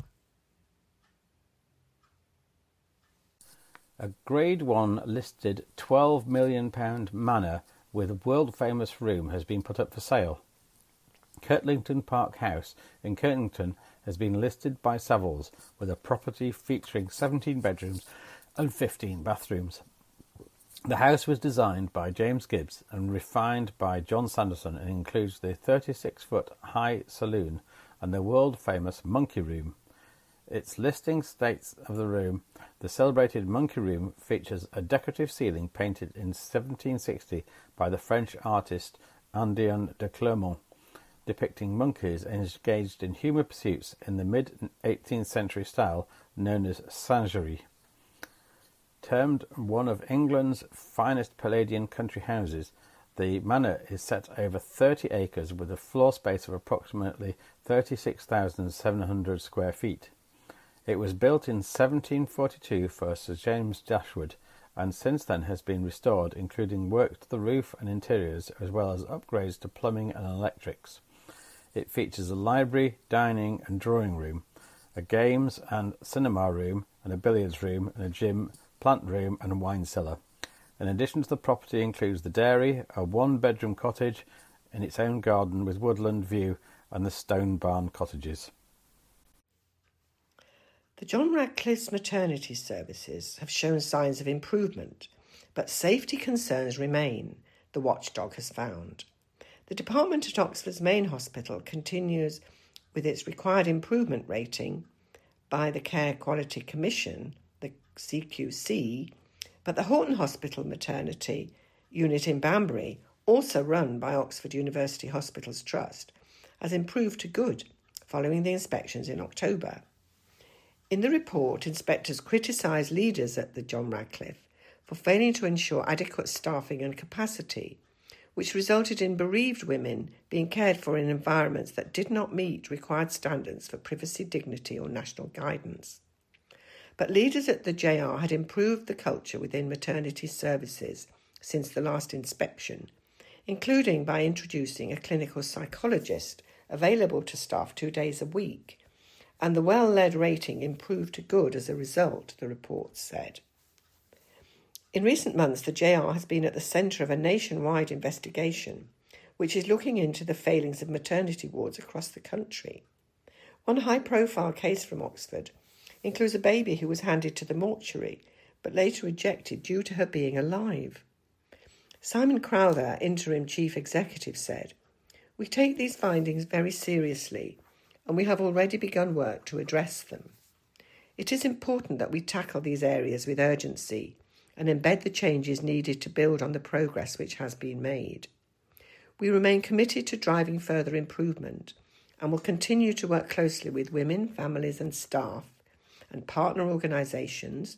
A Grade 1 listed £12 million manor with world-famous room has been put up for sale. Kirtlington Park House in Kirtlington has been listed by Savills with a property featuring 17 bedrooms and 15 bathrooms. The house was designed by James Gibbs and refined by John Sanderson and includes the 36-foot high saloon and the world-famous Monkey Room. Its listing states of the room, the celebrated Monkey Room features a decorative ceiling painted in 1760 by the French artist Antoine de Clermont, depicting monkeys engaged in humour pursuits in the mid-18th century style known as singerie. Termed one of England's finest Palladian country houses, the manor is set over 30 acres with a floor space of approximately 36,700 square feet. It was built in 1742 for Sir James Dashwood and since then has been restored, including work to the roof and interiors as well as upgrades to plumbing and electrics. It features a library, dining and drawing room, a games and cinema room and a billiards room and a gym, plant room and wine cellar. In addition to the property includes the dairy, a one-bedroom cottage in its own garden with woodland view and the Stone Barn cottages. The John Radcliffe's maternity services have shown signs of improvement, but safety concerns remain, the watchdog has found. The department at Oxford's main hospital continues with its required improvement rating by the Care Quality Commission, the CQC, but the Horton Hospital maternity unit in Banbury, also run by Oxford University Hospitals Trust, has improved to good following the inspections in October. In the report, inspectors criticised leaders at the John Radcliffe for failing to ensure adequate staffing and capacity, which resulted in bereaved women being cared for in environments that did not meet required standards for privacy, dignity or national guidance. But leaders at the JR had improved the culture within maternity services since the last inspection, including by introducing a clinical psychologist available to staff 2 days a week, and the well-led rating improved to good as a result, the report said. In recent months, the JR has been at the centre of a nationwide investigation which is looking into the failings of maternity wards across the country. One high-profile case from Oxford includes a baby who was handed to the mortuary but later rejected due to her being alive. Simon Crowther, Interim Chief Executive, said, "We take these findings very seriously and we have already begun work to address them. It is important that we tackle these areas with urgency and embed the changes needed to build on the progress which has been made. We remain committed to driving further improvement and will continue to work closely with women, families and staff and partner organisations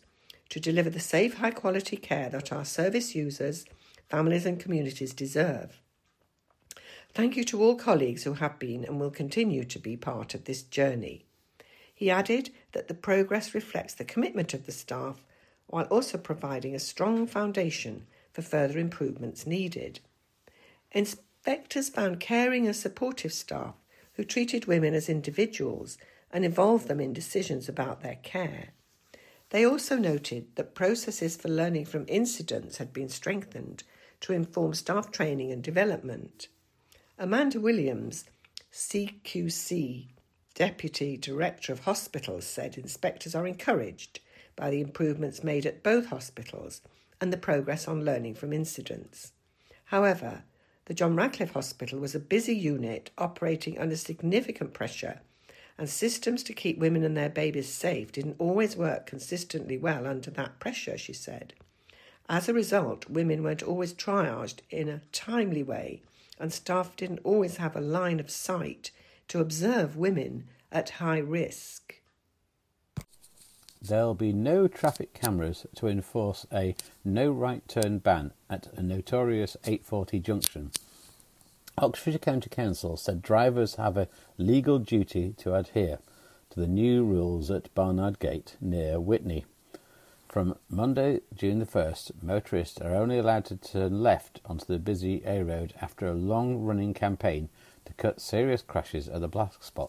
to deliver the safe, high-quality care that our service users, families and communities deserve. Thank you to all colleagues who have been and will continue to be part of this journey. He added that the progress reflects the commitment of the staff while also providing a strong foundation for further improvements needed. Inspectors found caring and supportive staff who treated women as individuals and involved them in decisions about their care. They also noted that processes for learning from incidents had been strengthened to inform staff training and development. Amanda Williams, CQC Deputy Director of Hospitals, said inspectors are encouraged by the improvements made at both hospitals and the progress on learning from incidents. However, the John Radcliffe Hospital was a busy unit operating under significant pressure, and systems to keep women and their babies safe didn't always work consistently well under that pressure, she said. As a result, women weren't always triaged in a timely way, and staff didn't always have a line of sight to observe women at high risk. There'll be no traffic cameras to enforce a no right turn ban at a notorious 840 junction. Oxfordshire County Council said drivers have a legal duty to adhere to the new rules at Barnard Gate near Witney. From Monday, June the 1st, motorists are only allowed to turn left onto the busy A Road after a long-running campaign to cut serious crashes at the black spot.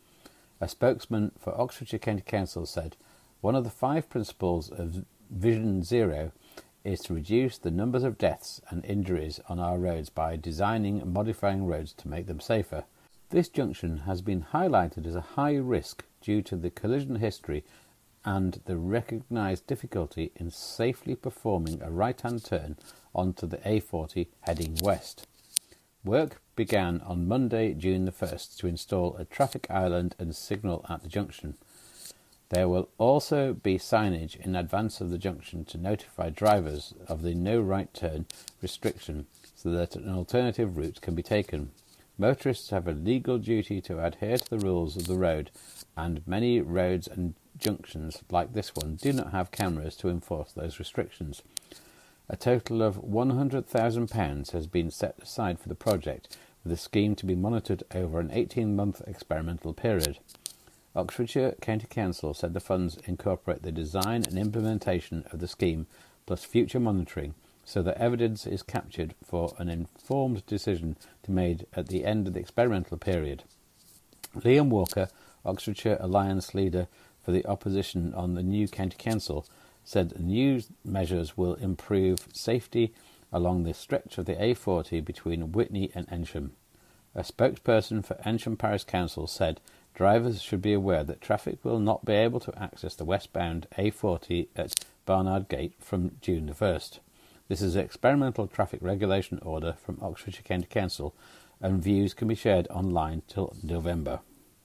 A spokesman for Oxfordshire County Council said, "One of the 5 principles of Vision Zero is to reduce the numbers of deaths and injuries on our roads by designing and modifying roads to make them safer. This junction has been highlighted as a high risk due to the collision history and the recognised difficulty in safely performing a right-hand turn onto the A40 heading west." Work began on Monday, June the 1st to install a traffic island and signal at the junction. There will also be signage in advance of the junction to notify drivers of the no right turn restriction so that an alternative route can be taken. Motorists have a legal duty to adhere to the rules of the road, and many roads and junctions like this one do not have cameras to enforce those restrictions. A total of £100,000 has been set aside for the project, with the scheme to be monitored over an 18-month experimental period. Oxfordshire County Council said the funds incorporate the design and implementation of the scheme plus future monitoring so that evidence is captured for an informed decision to be made at the end of the experimental period. Liam Walker, Oxfordshire Alliance leader for the opposition on the new County Council, said the new measures will improve safety along the stretch of the A40 between Witney and Ensham. A spokesperson for Ensham Parish Council said drivers should be aware that traffic will not be able to access the westbound A40 at Barnard Gate from June the 1st. This is an experimental traffic regulation order from Oxfordshire County Council, and views can be shared online till November.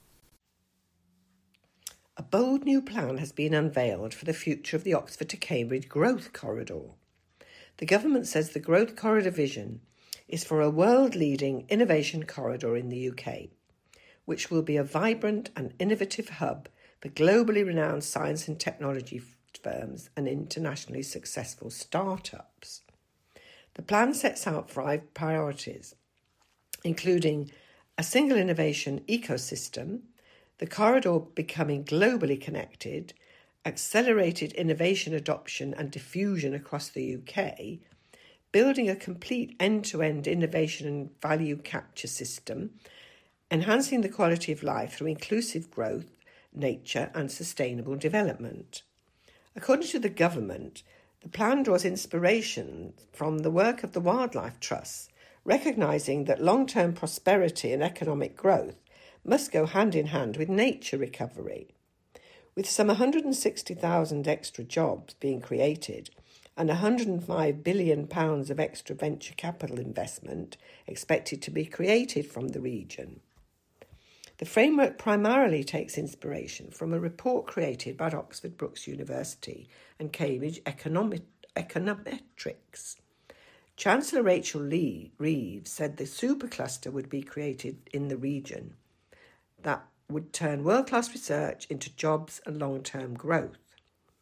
A bold new plan has been unveiled for the future of the Oxford to Cambridge Growth Corridor. The government says the Growth Corridor vision is for a world-leading innovation corridor in the UK, which will be a vibrant and innovative hub for globally renowned science and technology firms and internationally successful startups. The plan sets out 5 priorities, including a single innovation ecosystem, the corridor becoming globally connected, accelerated innovation adoption and diffusion across the UK, building a complete end-to-end innovation and value capture system, enhancing the quality of life through inclusive growth, nature and sustainable development. According to the government, the plan draws inspiration from the work of the Wildlife Trust, recognising that long-term prosperity and economic growth must go hand in hand with nature recovery. With some 160,000 extra jobs being created and £105 billion of extra venture capital investment expected to be created from the region. The framework primarily takes inspiration from a report created by Oxford Brookes University and Cambridge Econometrics. Chancellor Rachel Reeves said the supercluster would be created in the region that would turn world-class research into jobs and long-term growth.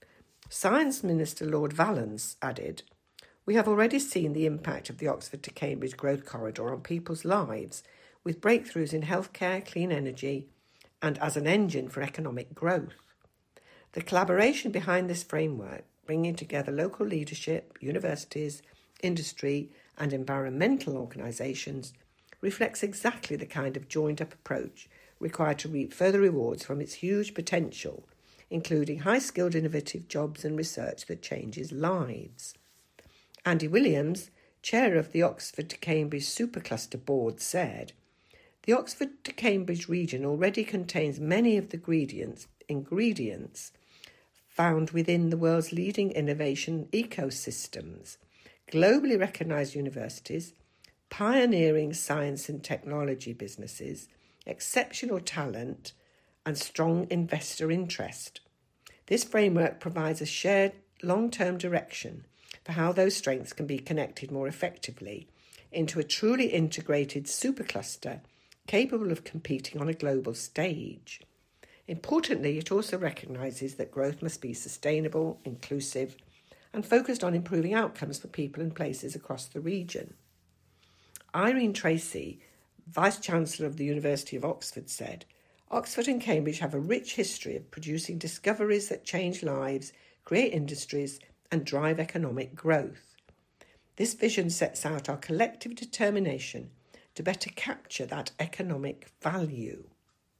Science Minister Lord Vallance added, "We have already seen the impact of the Oxford to Cambridge growth corridor on people's lives, with breakthroughs in healthcare, clean energy, and as an engine for economic growth. The collaboration behind this framework, bringing together local leadership, universities, industry, and environmental organisations, reflects exactly the kind of joined-up approach required to reap further rewards from its huge potential, including high-skilled innovative jobs and research that changes lives." Andy Williams, chair of the Oxford to Cambridge Supercluster Board, said, "The Oxford to Cambridge region already contains many of the ingredients found within the world's leading innovation ecosystems, globally recognised universities, pioneering science and technology businesses, exceptional talent, and strong investor interest. This framework provides a shared long-term direction for how those strengths can be connected more effectively into a truly integrated supercluster capable of competing on a global stage. Importantly, it also recognises that growth must be sustainable, inclusive, and focused on improving outcomes for people and places across the region." Irene Tracy, Vice-Chancellor of the University of Oxford, said, "Oxford and Cambridge have a rich history of producing discoveries that change lives, create industries, and drive economic growth. This vision sets out our collective determination to better capture that economic value."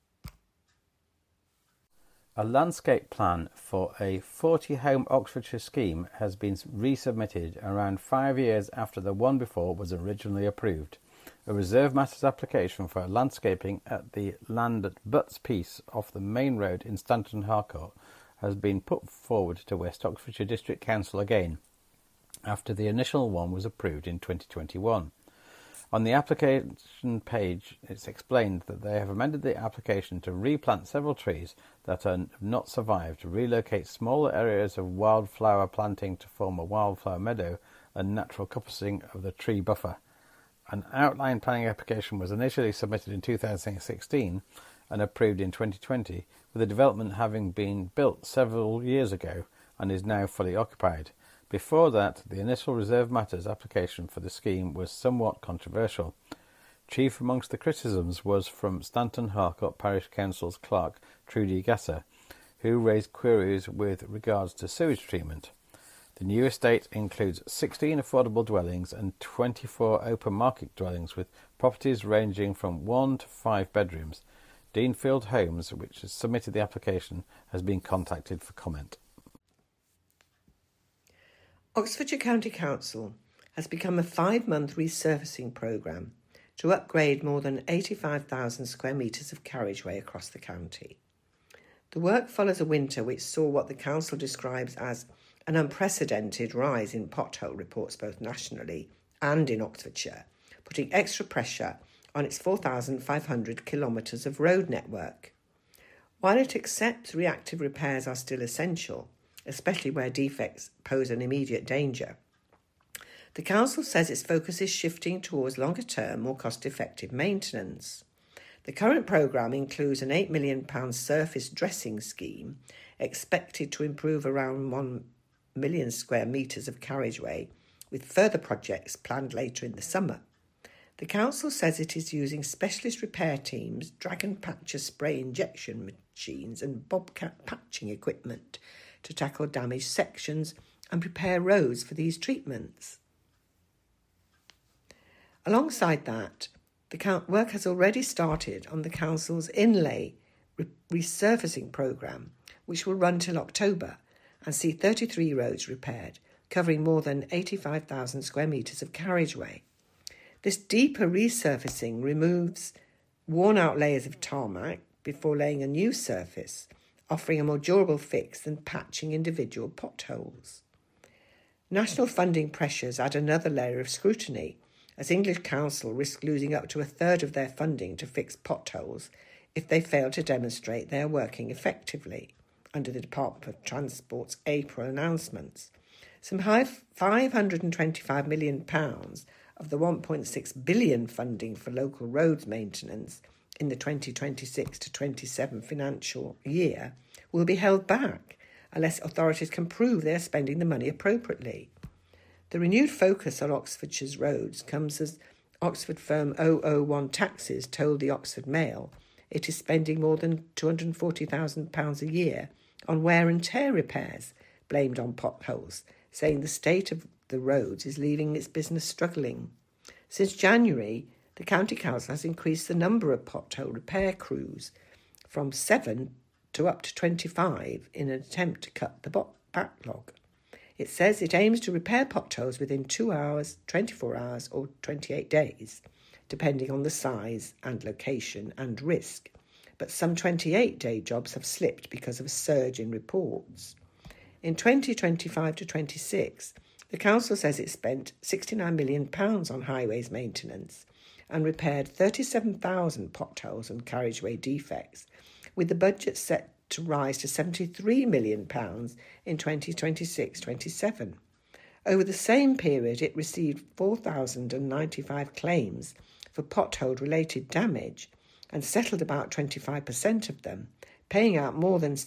A landscape plan for a 40-home Oxfordshire scheme has been resubmitted around 5 years after the one before was originally approved. A Reserve Matters application for landscaping at the land at Butts Piece off the main road in Stanton Harcourt has been put forward to West Oxfordshire District Council again, after the initial one was approved in 2021. On the application page, it's explained that they have amended the application to replant several trees that have not survived, relocate smaller areas of wildflower planting to form a wildflower meadow and natural coppicing of the tree buffer. An outline planning application was initially submitted in 2016 and approved in 2020, with the development having been built several years ago and is now fully occupied. Before that, the initial Reserve Matters application for the scheme was somewhat controversial. Chief amongst the criticisms was from Stanton Harcourt Parish Council's clerk, Trudy Gasser, who raised queries with regards to sewage treatment. The new estate includes 16 affordable dwellings and 24 open market dwellings with properties ranging from 1 to 5 bedrooms. Deanfield Homes, which has submitted the application, has been contacted for comment. Oxfordshire County Council has become a 5-month resurfacing programme to upgrade more than 85,000 square metres of carriageway across the county. The work follows a winter which saw what the council describes as an unprecedented rise in pothole reports both nationally and in Oxfordshire, putting extra pressure on its 4,500 kilometres of road network. While it accepts reactive repairs are still essential, especially where defects pose an immediate danger, the council says its focus is shifting towards longer-term, more cost-effective maintenance. The current programme includes an £8 million surface dressing scheme expected to improve around 1 million square metres of carriageway, with further projects planned later in the summer. The council says it is using specialist repair teams, Dragon Patcher spray injection machines and Bobcat patching equipment to tackle damaged sections and prepare roads for these treatments. Alongside that, the work has already started on the council's inlay resurfacing programme, which will run till October and see 33 roads repaired, covering more than 85,000 square metres of carriageway. This deeper resurfacing removes worn-out layers of tarmac before laying a new surface, offering a more durable fix than patching individual potholes. National funding pressures add another layer of scrutiny, as English Council risk losing up to a third of their funding to fix potholes if they fail to demonstrate they are working effectively, under the Department of Transport's April announcements. Some £525 million of the £1.6 billion funding for local roads maintenance in the 2026 to 27 financial year will be held back unless authorities can prove they are spending the money appropriately. The renewed focus on Oxfordshire's roads comes as Oxford firm 001 Taxis told the Oxford Mail it is spending more than £240,000 a year on wear and tear repairs blamed on potholes, saying the state of the roads is leaving its business struggling. Since January, the County Council has increased the number of pothole repair crews from 7 to up to 25 in an attempt to cut the backlog. It says it aims to repair potholes within 2 hours, 24 hours or 28 days, depending on the size and location and risk. But some 28-day jobs have slipped because of a surge in reports. In 2025 to 26, the council says it spent £69 million on highways maintenance and repaired 37,000 potholes and carriageway defects, with the budget set to rise to £73 million in 2026-27. Over the same period, it received 4,095 claims for pothole-related damage and settled about 25% of them, paying out more than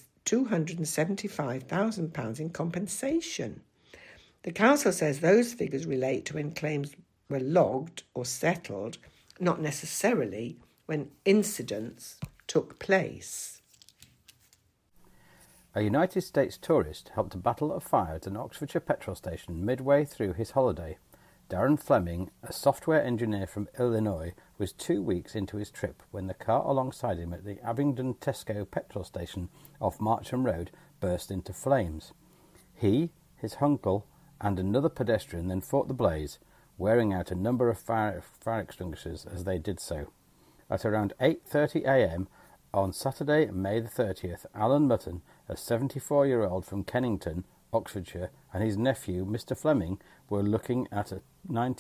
£275,000 in compensation. The council says those figures relate to when claims were logged or settled, not necessarily when incidents took place. A United States tourist helped to battle a fire at an Oxfordshire petrol station midway through his holiday. Darren Fleming, a software engineer from Illinois, was 2 weeks into his trip when the car alongside him at the Abingdon Tesco petrol station off Marcham Road burst into flames. He, his uncle, and another pedestrian then fought the blaze, wearing out a number of fire extinguishers as they did so. At around 8:30 a.m. on Saturday, May the 30th, Alan Mutton, a 74-year-old from Kennington, Oxfordshire, and his nephew, Mr. Fleming, were looking at a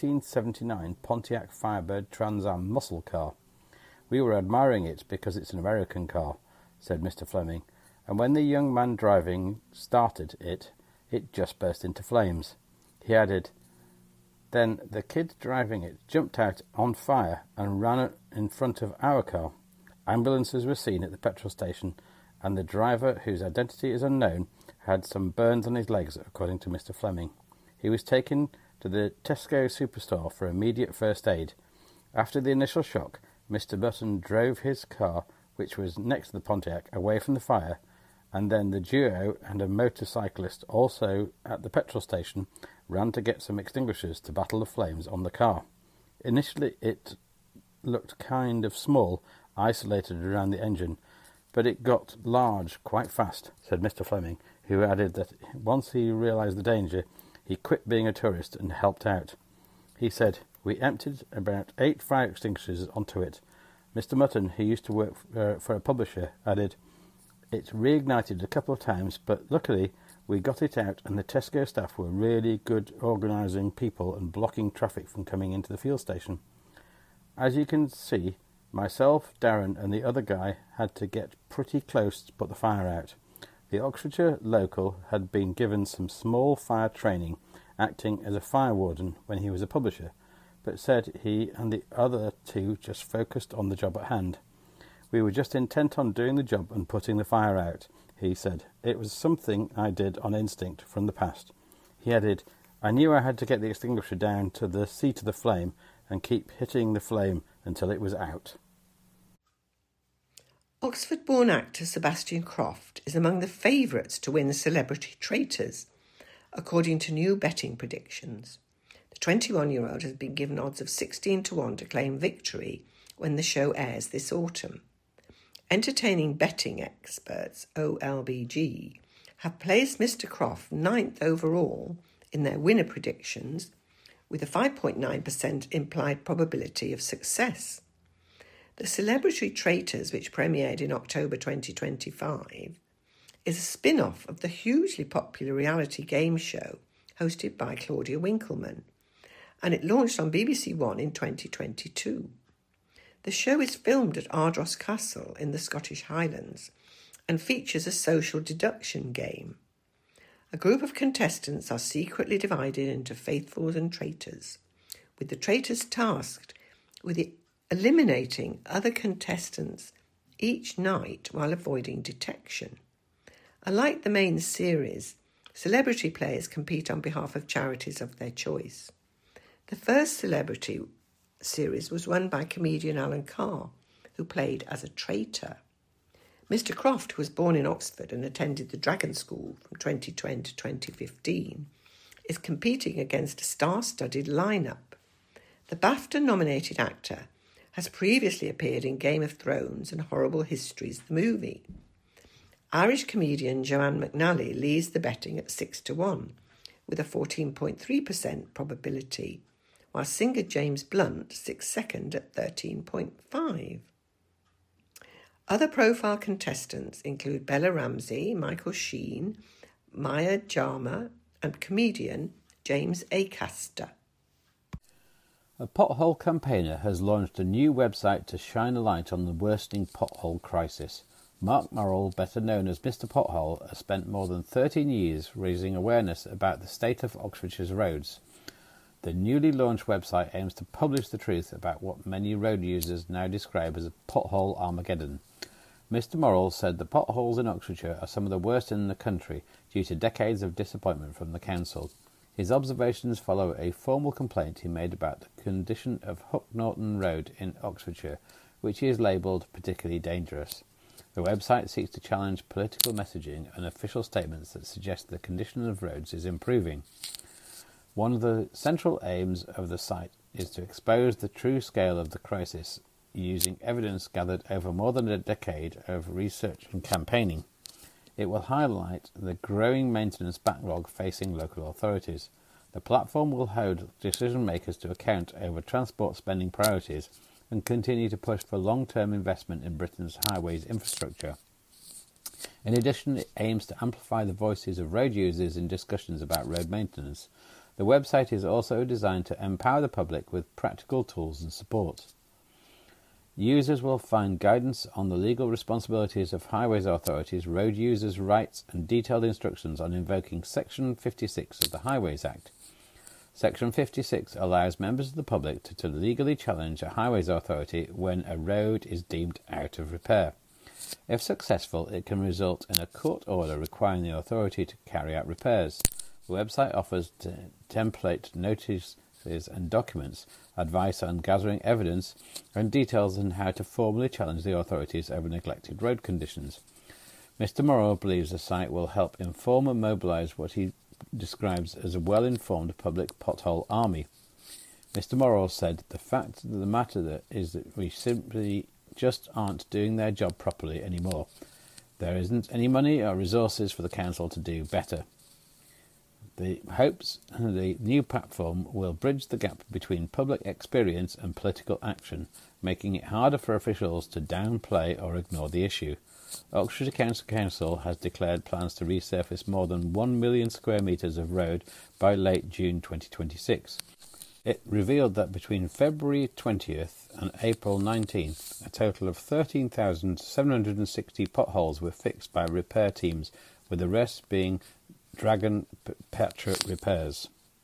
1979 Pontiac Firebird Trans Am muscle car. "We were admiring it because it's an American car," said Mr. Fleming, "and when the young man driving started it, it just burst into flames." He added, "Then the kid driving it jumped out on fire and ran in front of our car. Ambulances were seen at the petrol station, and the driver, whose identity is unknown, had some burns on his legs, according to Mr. Fleming. He was taken to the Tesco superstore for immediate first aid. After the initial shock, Mr. Button drove his car, which was next to the Pontiac, away from the fire, and then the duo and a motorcyclist, also at the petrol station, ran to get some extinguishers to battle the flames on the car. Initially it looked kind of small, isolated around the engine, but it got large quite fast," said Mr. Fleming, who added that once he realised the danger, he quit being a tourist and helped out. He said, "We emptied about 8 fire extinguishers onto it." Mr. Mutton, who used to work for a publisher, added, "It reignited a couple of times, but luckily we got it out, and the Tesco staff were really good organising people and blocking traffic from coming into the fuel station. As you can see, myself, Darren and the other guy had to get pretty close to put the fire out. The Oxfordshire local had been given some small fire training, acting as a fire warden when he was a publisher, but said he and the other two just focused on the job at hand. We were just intent on doing the job and putting the fire out," he said. "It was something I did on instinct from the past." He added, "I knew I had to get the extinguisher down to the seat of the flame and keep hitting the flame until it was out." Oxford-born actor Sebastian Croft is among the favourites to win Celebrity Traitors, according to new betting predictions. The 21-year-old has been given odds of 16-1 to claim victory when the show airs this autumn. Entertaining betting experts, OLBG, have placed Mr. Croft 9th overall in their winner predictions, with a 5.9% implied probability of success. The Celebrity Traitors, which premiered in October 2025, is a spin-off of the hugely popular reality game show hosted by Claudia Winkleman, and it launched on BBC One in 2022. The show is filmed at Ardross Castle in the Scottish Highlands and features a social deduction game. A group of contestants are secretly divided into faithfuls and traitors, with the traitors tasked with eliminating other contestants each night while avoiding detection. Unlike the main series, celebrity players compete on behalf of charities of their choice. The first celebrity series was won by comedian Alan Carr, who played as a traitor. Mr. Croft, who was born in Oxford and attended the Dragon School from 2010 to 2015, is competing against a star-studded lineup. The BAFTA-nominated actor has previously appeared in Game of Thrones and Horrible Histories, the movie. Irish comedian Joanne McNally leads the betting at 6-1, with a 14.3% probability, while singer James Blunt sits second at 13.5%. Other profile contestants include Bella Ramsey, Michael Sheen, Maya Jama, and comedian James Acaster. A pothole campaigner has launched a new website to shine a light on the worsening pothole crisis. Mark Morrell, better known as Mr. Pothole, has spent more than 13 years raising awareness about the state of Oxfordshire's roads. The newly launched website aims to publish the truth about what many road users now describe as a pothole Armageddon. Mr. Morrell said the potholes in Oxfordshire are some of the worst in the country due to decades of disappointment from the council. His observations follow a formal complaint he made about the condition of Hook Norton Road in Oxfordshire, which he has labelled particularly dangerous. The website seeks to challenge political messaging and official statements that suggest the condition of roads is improving. One of the central aims of the site is to expose the true scale of the crisis using evidence gathered over more than a decade of research and campaigning. It will highlight the growing maintenance backlog facing local authorities. The platform will hold decision makers to account over transport spending priorities and continue to push for long-term investment in Britain's highways infrastructure. In addition, it aims to amplify the voices of road users in discussions about road maintenance. The website is also designed to empower the public with practical tools and support. Users will find guidance on the legal responsibilities of highways authorities, road users' rights, and detailed instructions on invoking Section 56 of the Highways Act. Section 56 allows members of the public to legally challenge a highways authority when a road is deemed out of repair. If successful, it can result in a court order requiring the authority to carry out repairs. The website offers template notices and documents, advice on gathering evidence, and details on how to formally challenge the authorities over neglected road conditions. Mr. Morrow believes the site will help inform and mobilise what he describes as a well-informed public pothole army. Mr. Morrow said, "The fact of the matter is that we simply just aren't doing their job properly anymore. There isn't any money or resources for the council to do better." The hopes the new platform will bridge the gap between public experience and political action, making it harder for officials to downplay or ignore the issue. Oxfordshire County Council has declared plans to resurface more than 1 million square metres of road by late June 2026. It revealed that between February 20th and April 19th, a total of 13,760 potholes were fixed by repair teams, with the rest being Dragon Petra repairs.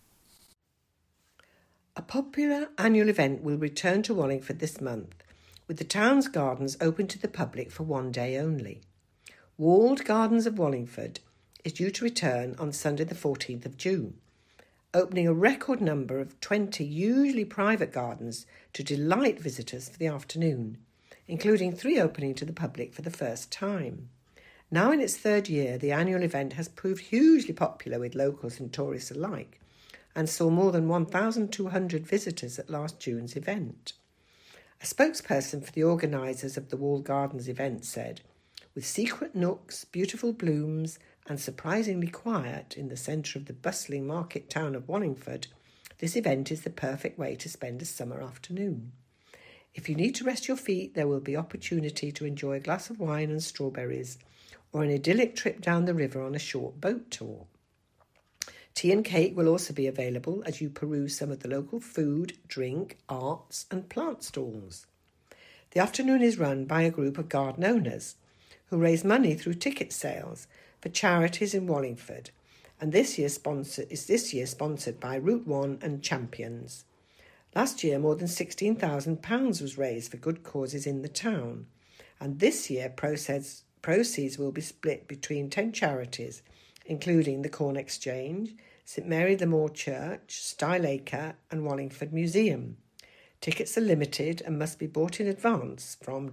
A popular annual event will return to Wallingford this month, with the town's gardens open to the public for one day only. Walled Gardens of Wallingford is due to return on Sunday the 14th of June, opening a record number of 20 usually private gardens to delight visitors for the afternoon, including 3 opening to the public for the first time. Now in its 3rd year, the annual event has proved hugely popular with locals and tourists alike, and saw more than 1,200 visitors at last June's event. A spokesperson for the organisers of the Walled Gardens event said, "With secret nooks, beautiful blooms, and surprisingly quiet in the centre of the bustling market town of Wallingford, this event is the perfect way to spend a summer afternoon. If you need to rest your feet, there will be opportunity to enjoy a glass of wine and strawberries, or an idyllic trip down the river on a short boat tour. Tea and cake will also be available as you peruse some of the local food, drink, arts and plant stalls." The afternoon is run by a group of garden owners who raise money through ticket sales for charities in Wallingford, and this year sponsored by Route 1 and Champions. Last year, more than £16,000 was raised for good causes in the town, and this year proceeds proceeds will be split between 10 charities, including the Corn Exchange, St Mary the Moor Church, Styleacre and Wallingford Museum. Tickets are limited and must be bought in advance from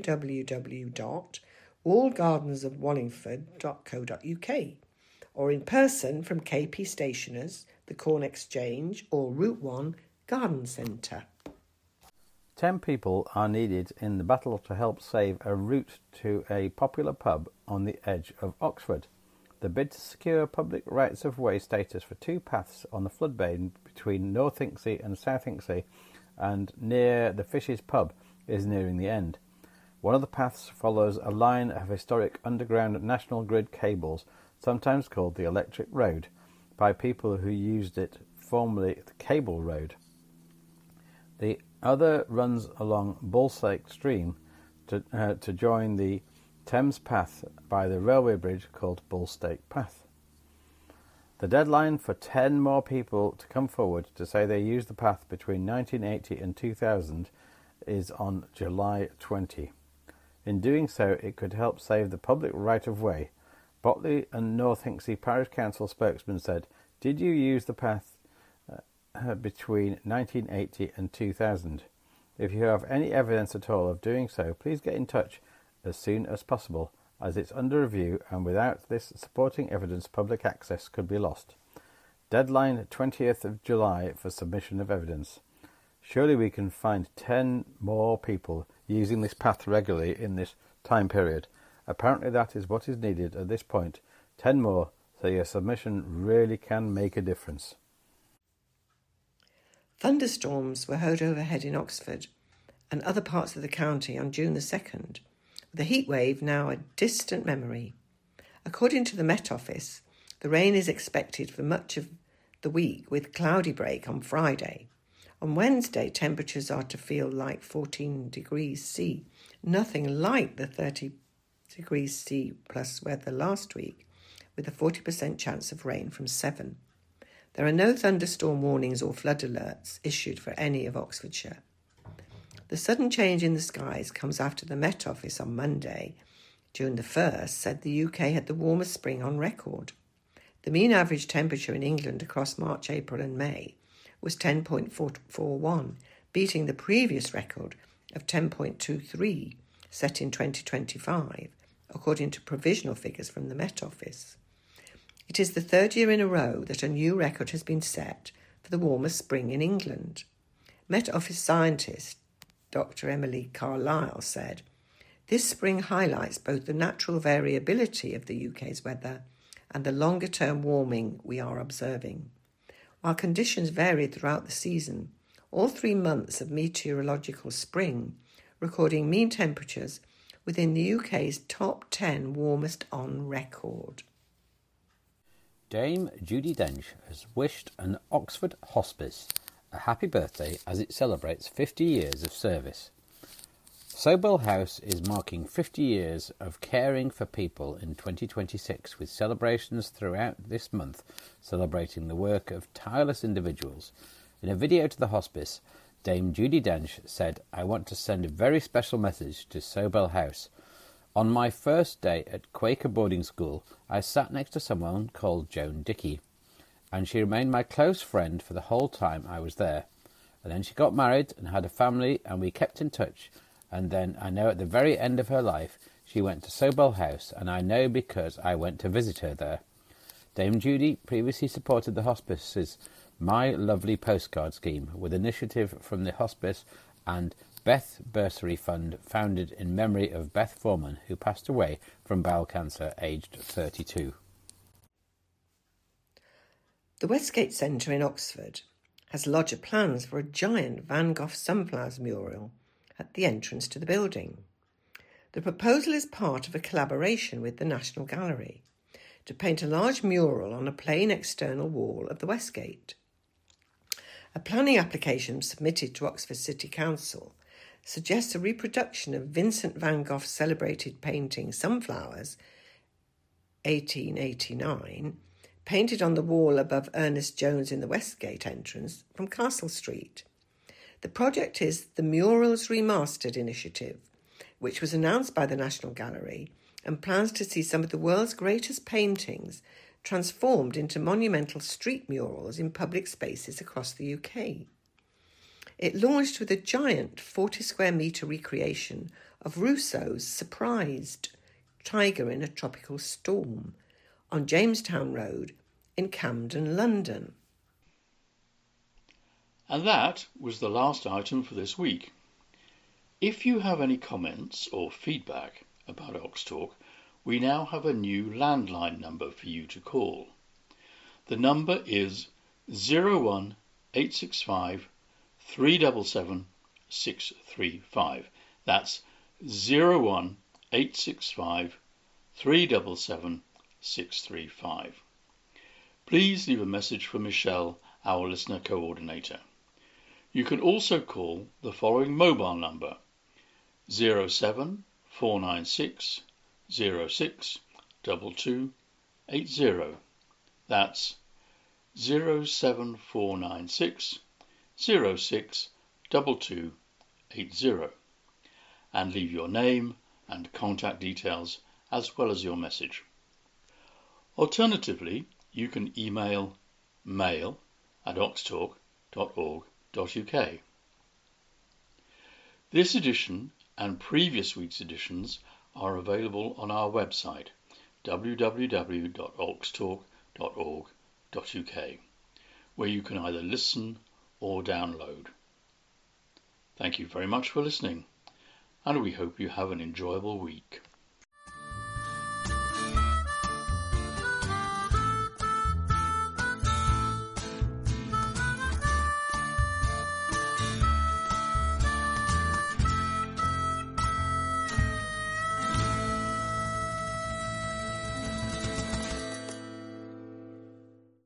www.wallgardensofwallingford.co.uk or in person from KP Stationers, the Corn Exchange or Route 1 Garden Centre. 10 people are needed in the battle to help save a route to a popular pub on the edge of Oxford. The bid to secure public rights of way status for 2 paths on the floodplain between North Hinksey and South Hinksey and near the Fishes pub is nearing the end. One of the paths follows a line of historic underground National Grid cables, sometimes called the Electric Road, by people who used it, formerly the Cable Road. The other runs along Bullstake Stream to join the Thames Path by the railway bridge called Bullstake Path. The deadline for 10 more people to come forward to say they used the path between 1980 and 2000 is on July 20. In doing so, it could help save the public right-of-way. Botley and North Hinksey Parish Council spokesman said, "Did you use the path between 1980 and 2000? If you have any evidence at all of doing so, please get in touch as soon as possible, as it's under review and without this supporting evidence public access could be lost. Deadline 20th of July for submission of evidence. Surely we can find 10 more people using this path regularly in this time period. Apparently that is what is needed at this point. 10 more, so your submission really can make a difference." Thunderstorms were heard overhead in Oxford and other parts of the county on June the 2nd, with the heat wave now a distant memory. According to the Met Office, the rain is expected for much of the week with cloudy break on Friday. On Wednesday, temperatures are to feel like 14 degrees C, nothing like the 30 degrees C plus weather last week, with a 40% chance of rain from 7. There are no thunderstorm warnings or flood alerts issued for any of Oxfordshire. The sudden change in the skies comes after the Met Office on Monday, June the 1st, said the UK had the warmest spring on record. The mean average temperature in England across March, April and May was 10.41, beating the previous record of 10.23 set in 2025, according to provisional figures from the Met Office. It is the 3rd year in a row that a new record has been set for the warmest spring in England. Met Office scientist Dr. Emily Carlisle said, "This spring highlights both the natural variability of the UK's weather and the longer-term warming we are observing. While conditions vary throughout the season, all 3 months of meteorological spring recording mean temperatures within the UK's top 10 warmest on record." Dame Judi Dench has wished an Oxford hospice a happy birthday as it celebrates 50 years of service. Sobel House is marking 50 years of caring for people in 2026, with celebrations throughout this month celebrating the work of tireless individuals. In a video to the hospice, Dame Judi Dench said, "I want to send a very special message to Sobel House. On my first day at Quaker boarding school, I sat next to someone called Joan Dickey, and she remained my close friend for the whole time I was there. And then she got married and had a family, and we kept in touch. And then I know at the very end of her life, she went to Sobel House, and I know because I went to visit her there." Dame Judi previously supported the hospice's My Lovely Postcard scheme, with initiative from the hospice and Beth Bursary Fund, founded in memory of Beth Foreman, who passed away from bowel cancer aged 32. The Westgate Centre in Oxford has lodged plans for a giant Van Gogh sunflowers mural at the entrance to the building. The proposal is part of a collaboration with the National Gallery to paint a large mural on a plain external wall of the Westgate. A planning application submitted to Oxford City Council suggests a reproduction of Vincent van Gogh's celebrated painting Sunflowers, 1889, painted on the wall above Ernest Jones in the Westgate entrance from Castle Street. The project is the Murals Remastered initiative, which was announced by the National Gallery and plans to see some of the world's greatest paintings transformed into monumental street murals in public spaces across the UK. It launched with a giant 40 square metre recreation of Rousseau's Surprised, Tiger in a Tropical Storm, on Jamestown Road in Camden, London. And that was the last item for this week. If you have any comments or feedback about Oxtalk, we now have a new landline number for you to call. The number is 01865 377 635. That's 01865 377 635. Please leave a message for Michelle, our listener coordinator. You can also call the following mobile number: 07496 06 2280. That's 07496 06 2280. And leave your name and contact details as well as your message. Alternatively, you can email mail@oxtalk.org.uk. This edition and previous week's editions are available on our website www.oxtalk.org.uk, where you can either listen or download. Thank you very much for listening, and we hope you have an enjoyable week.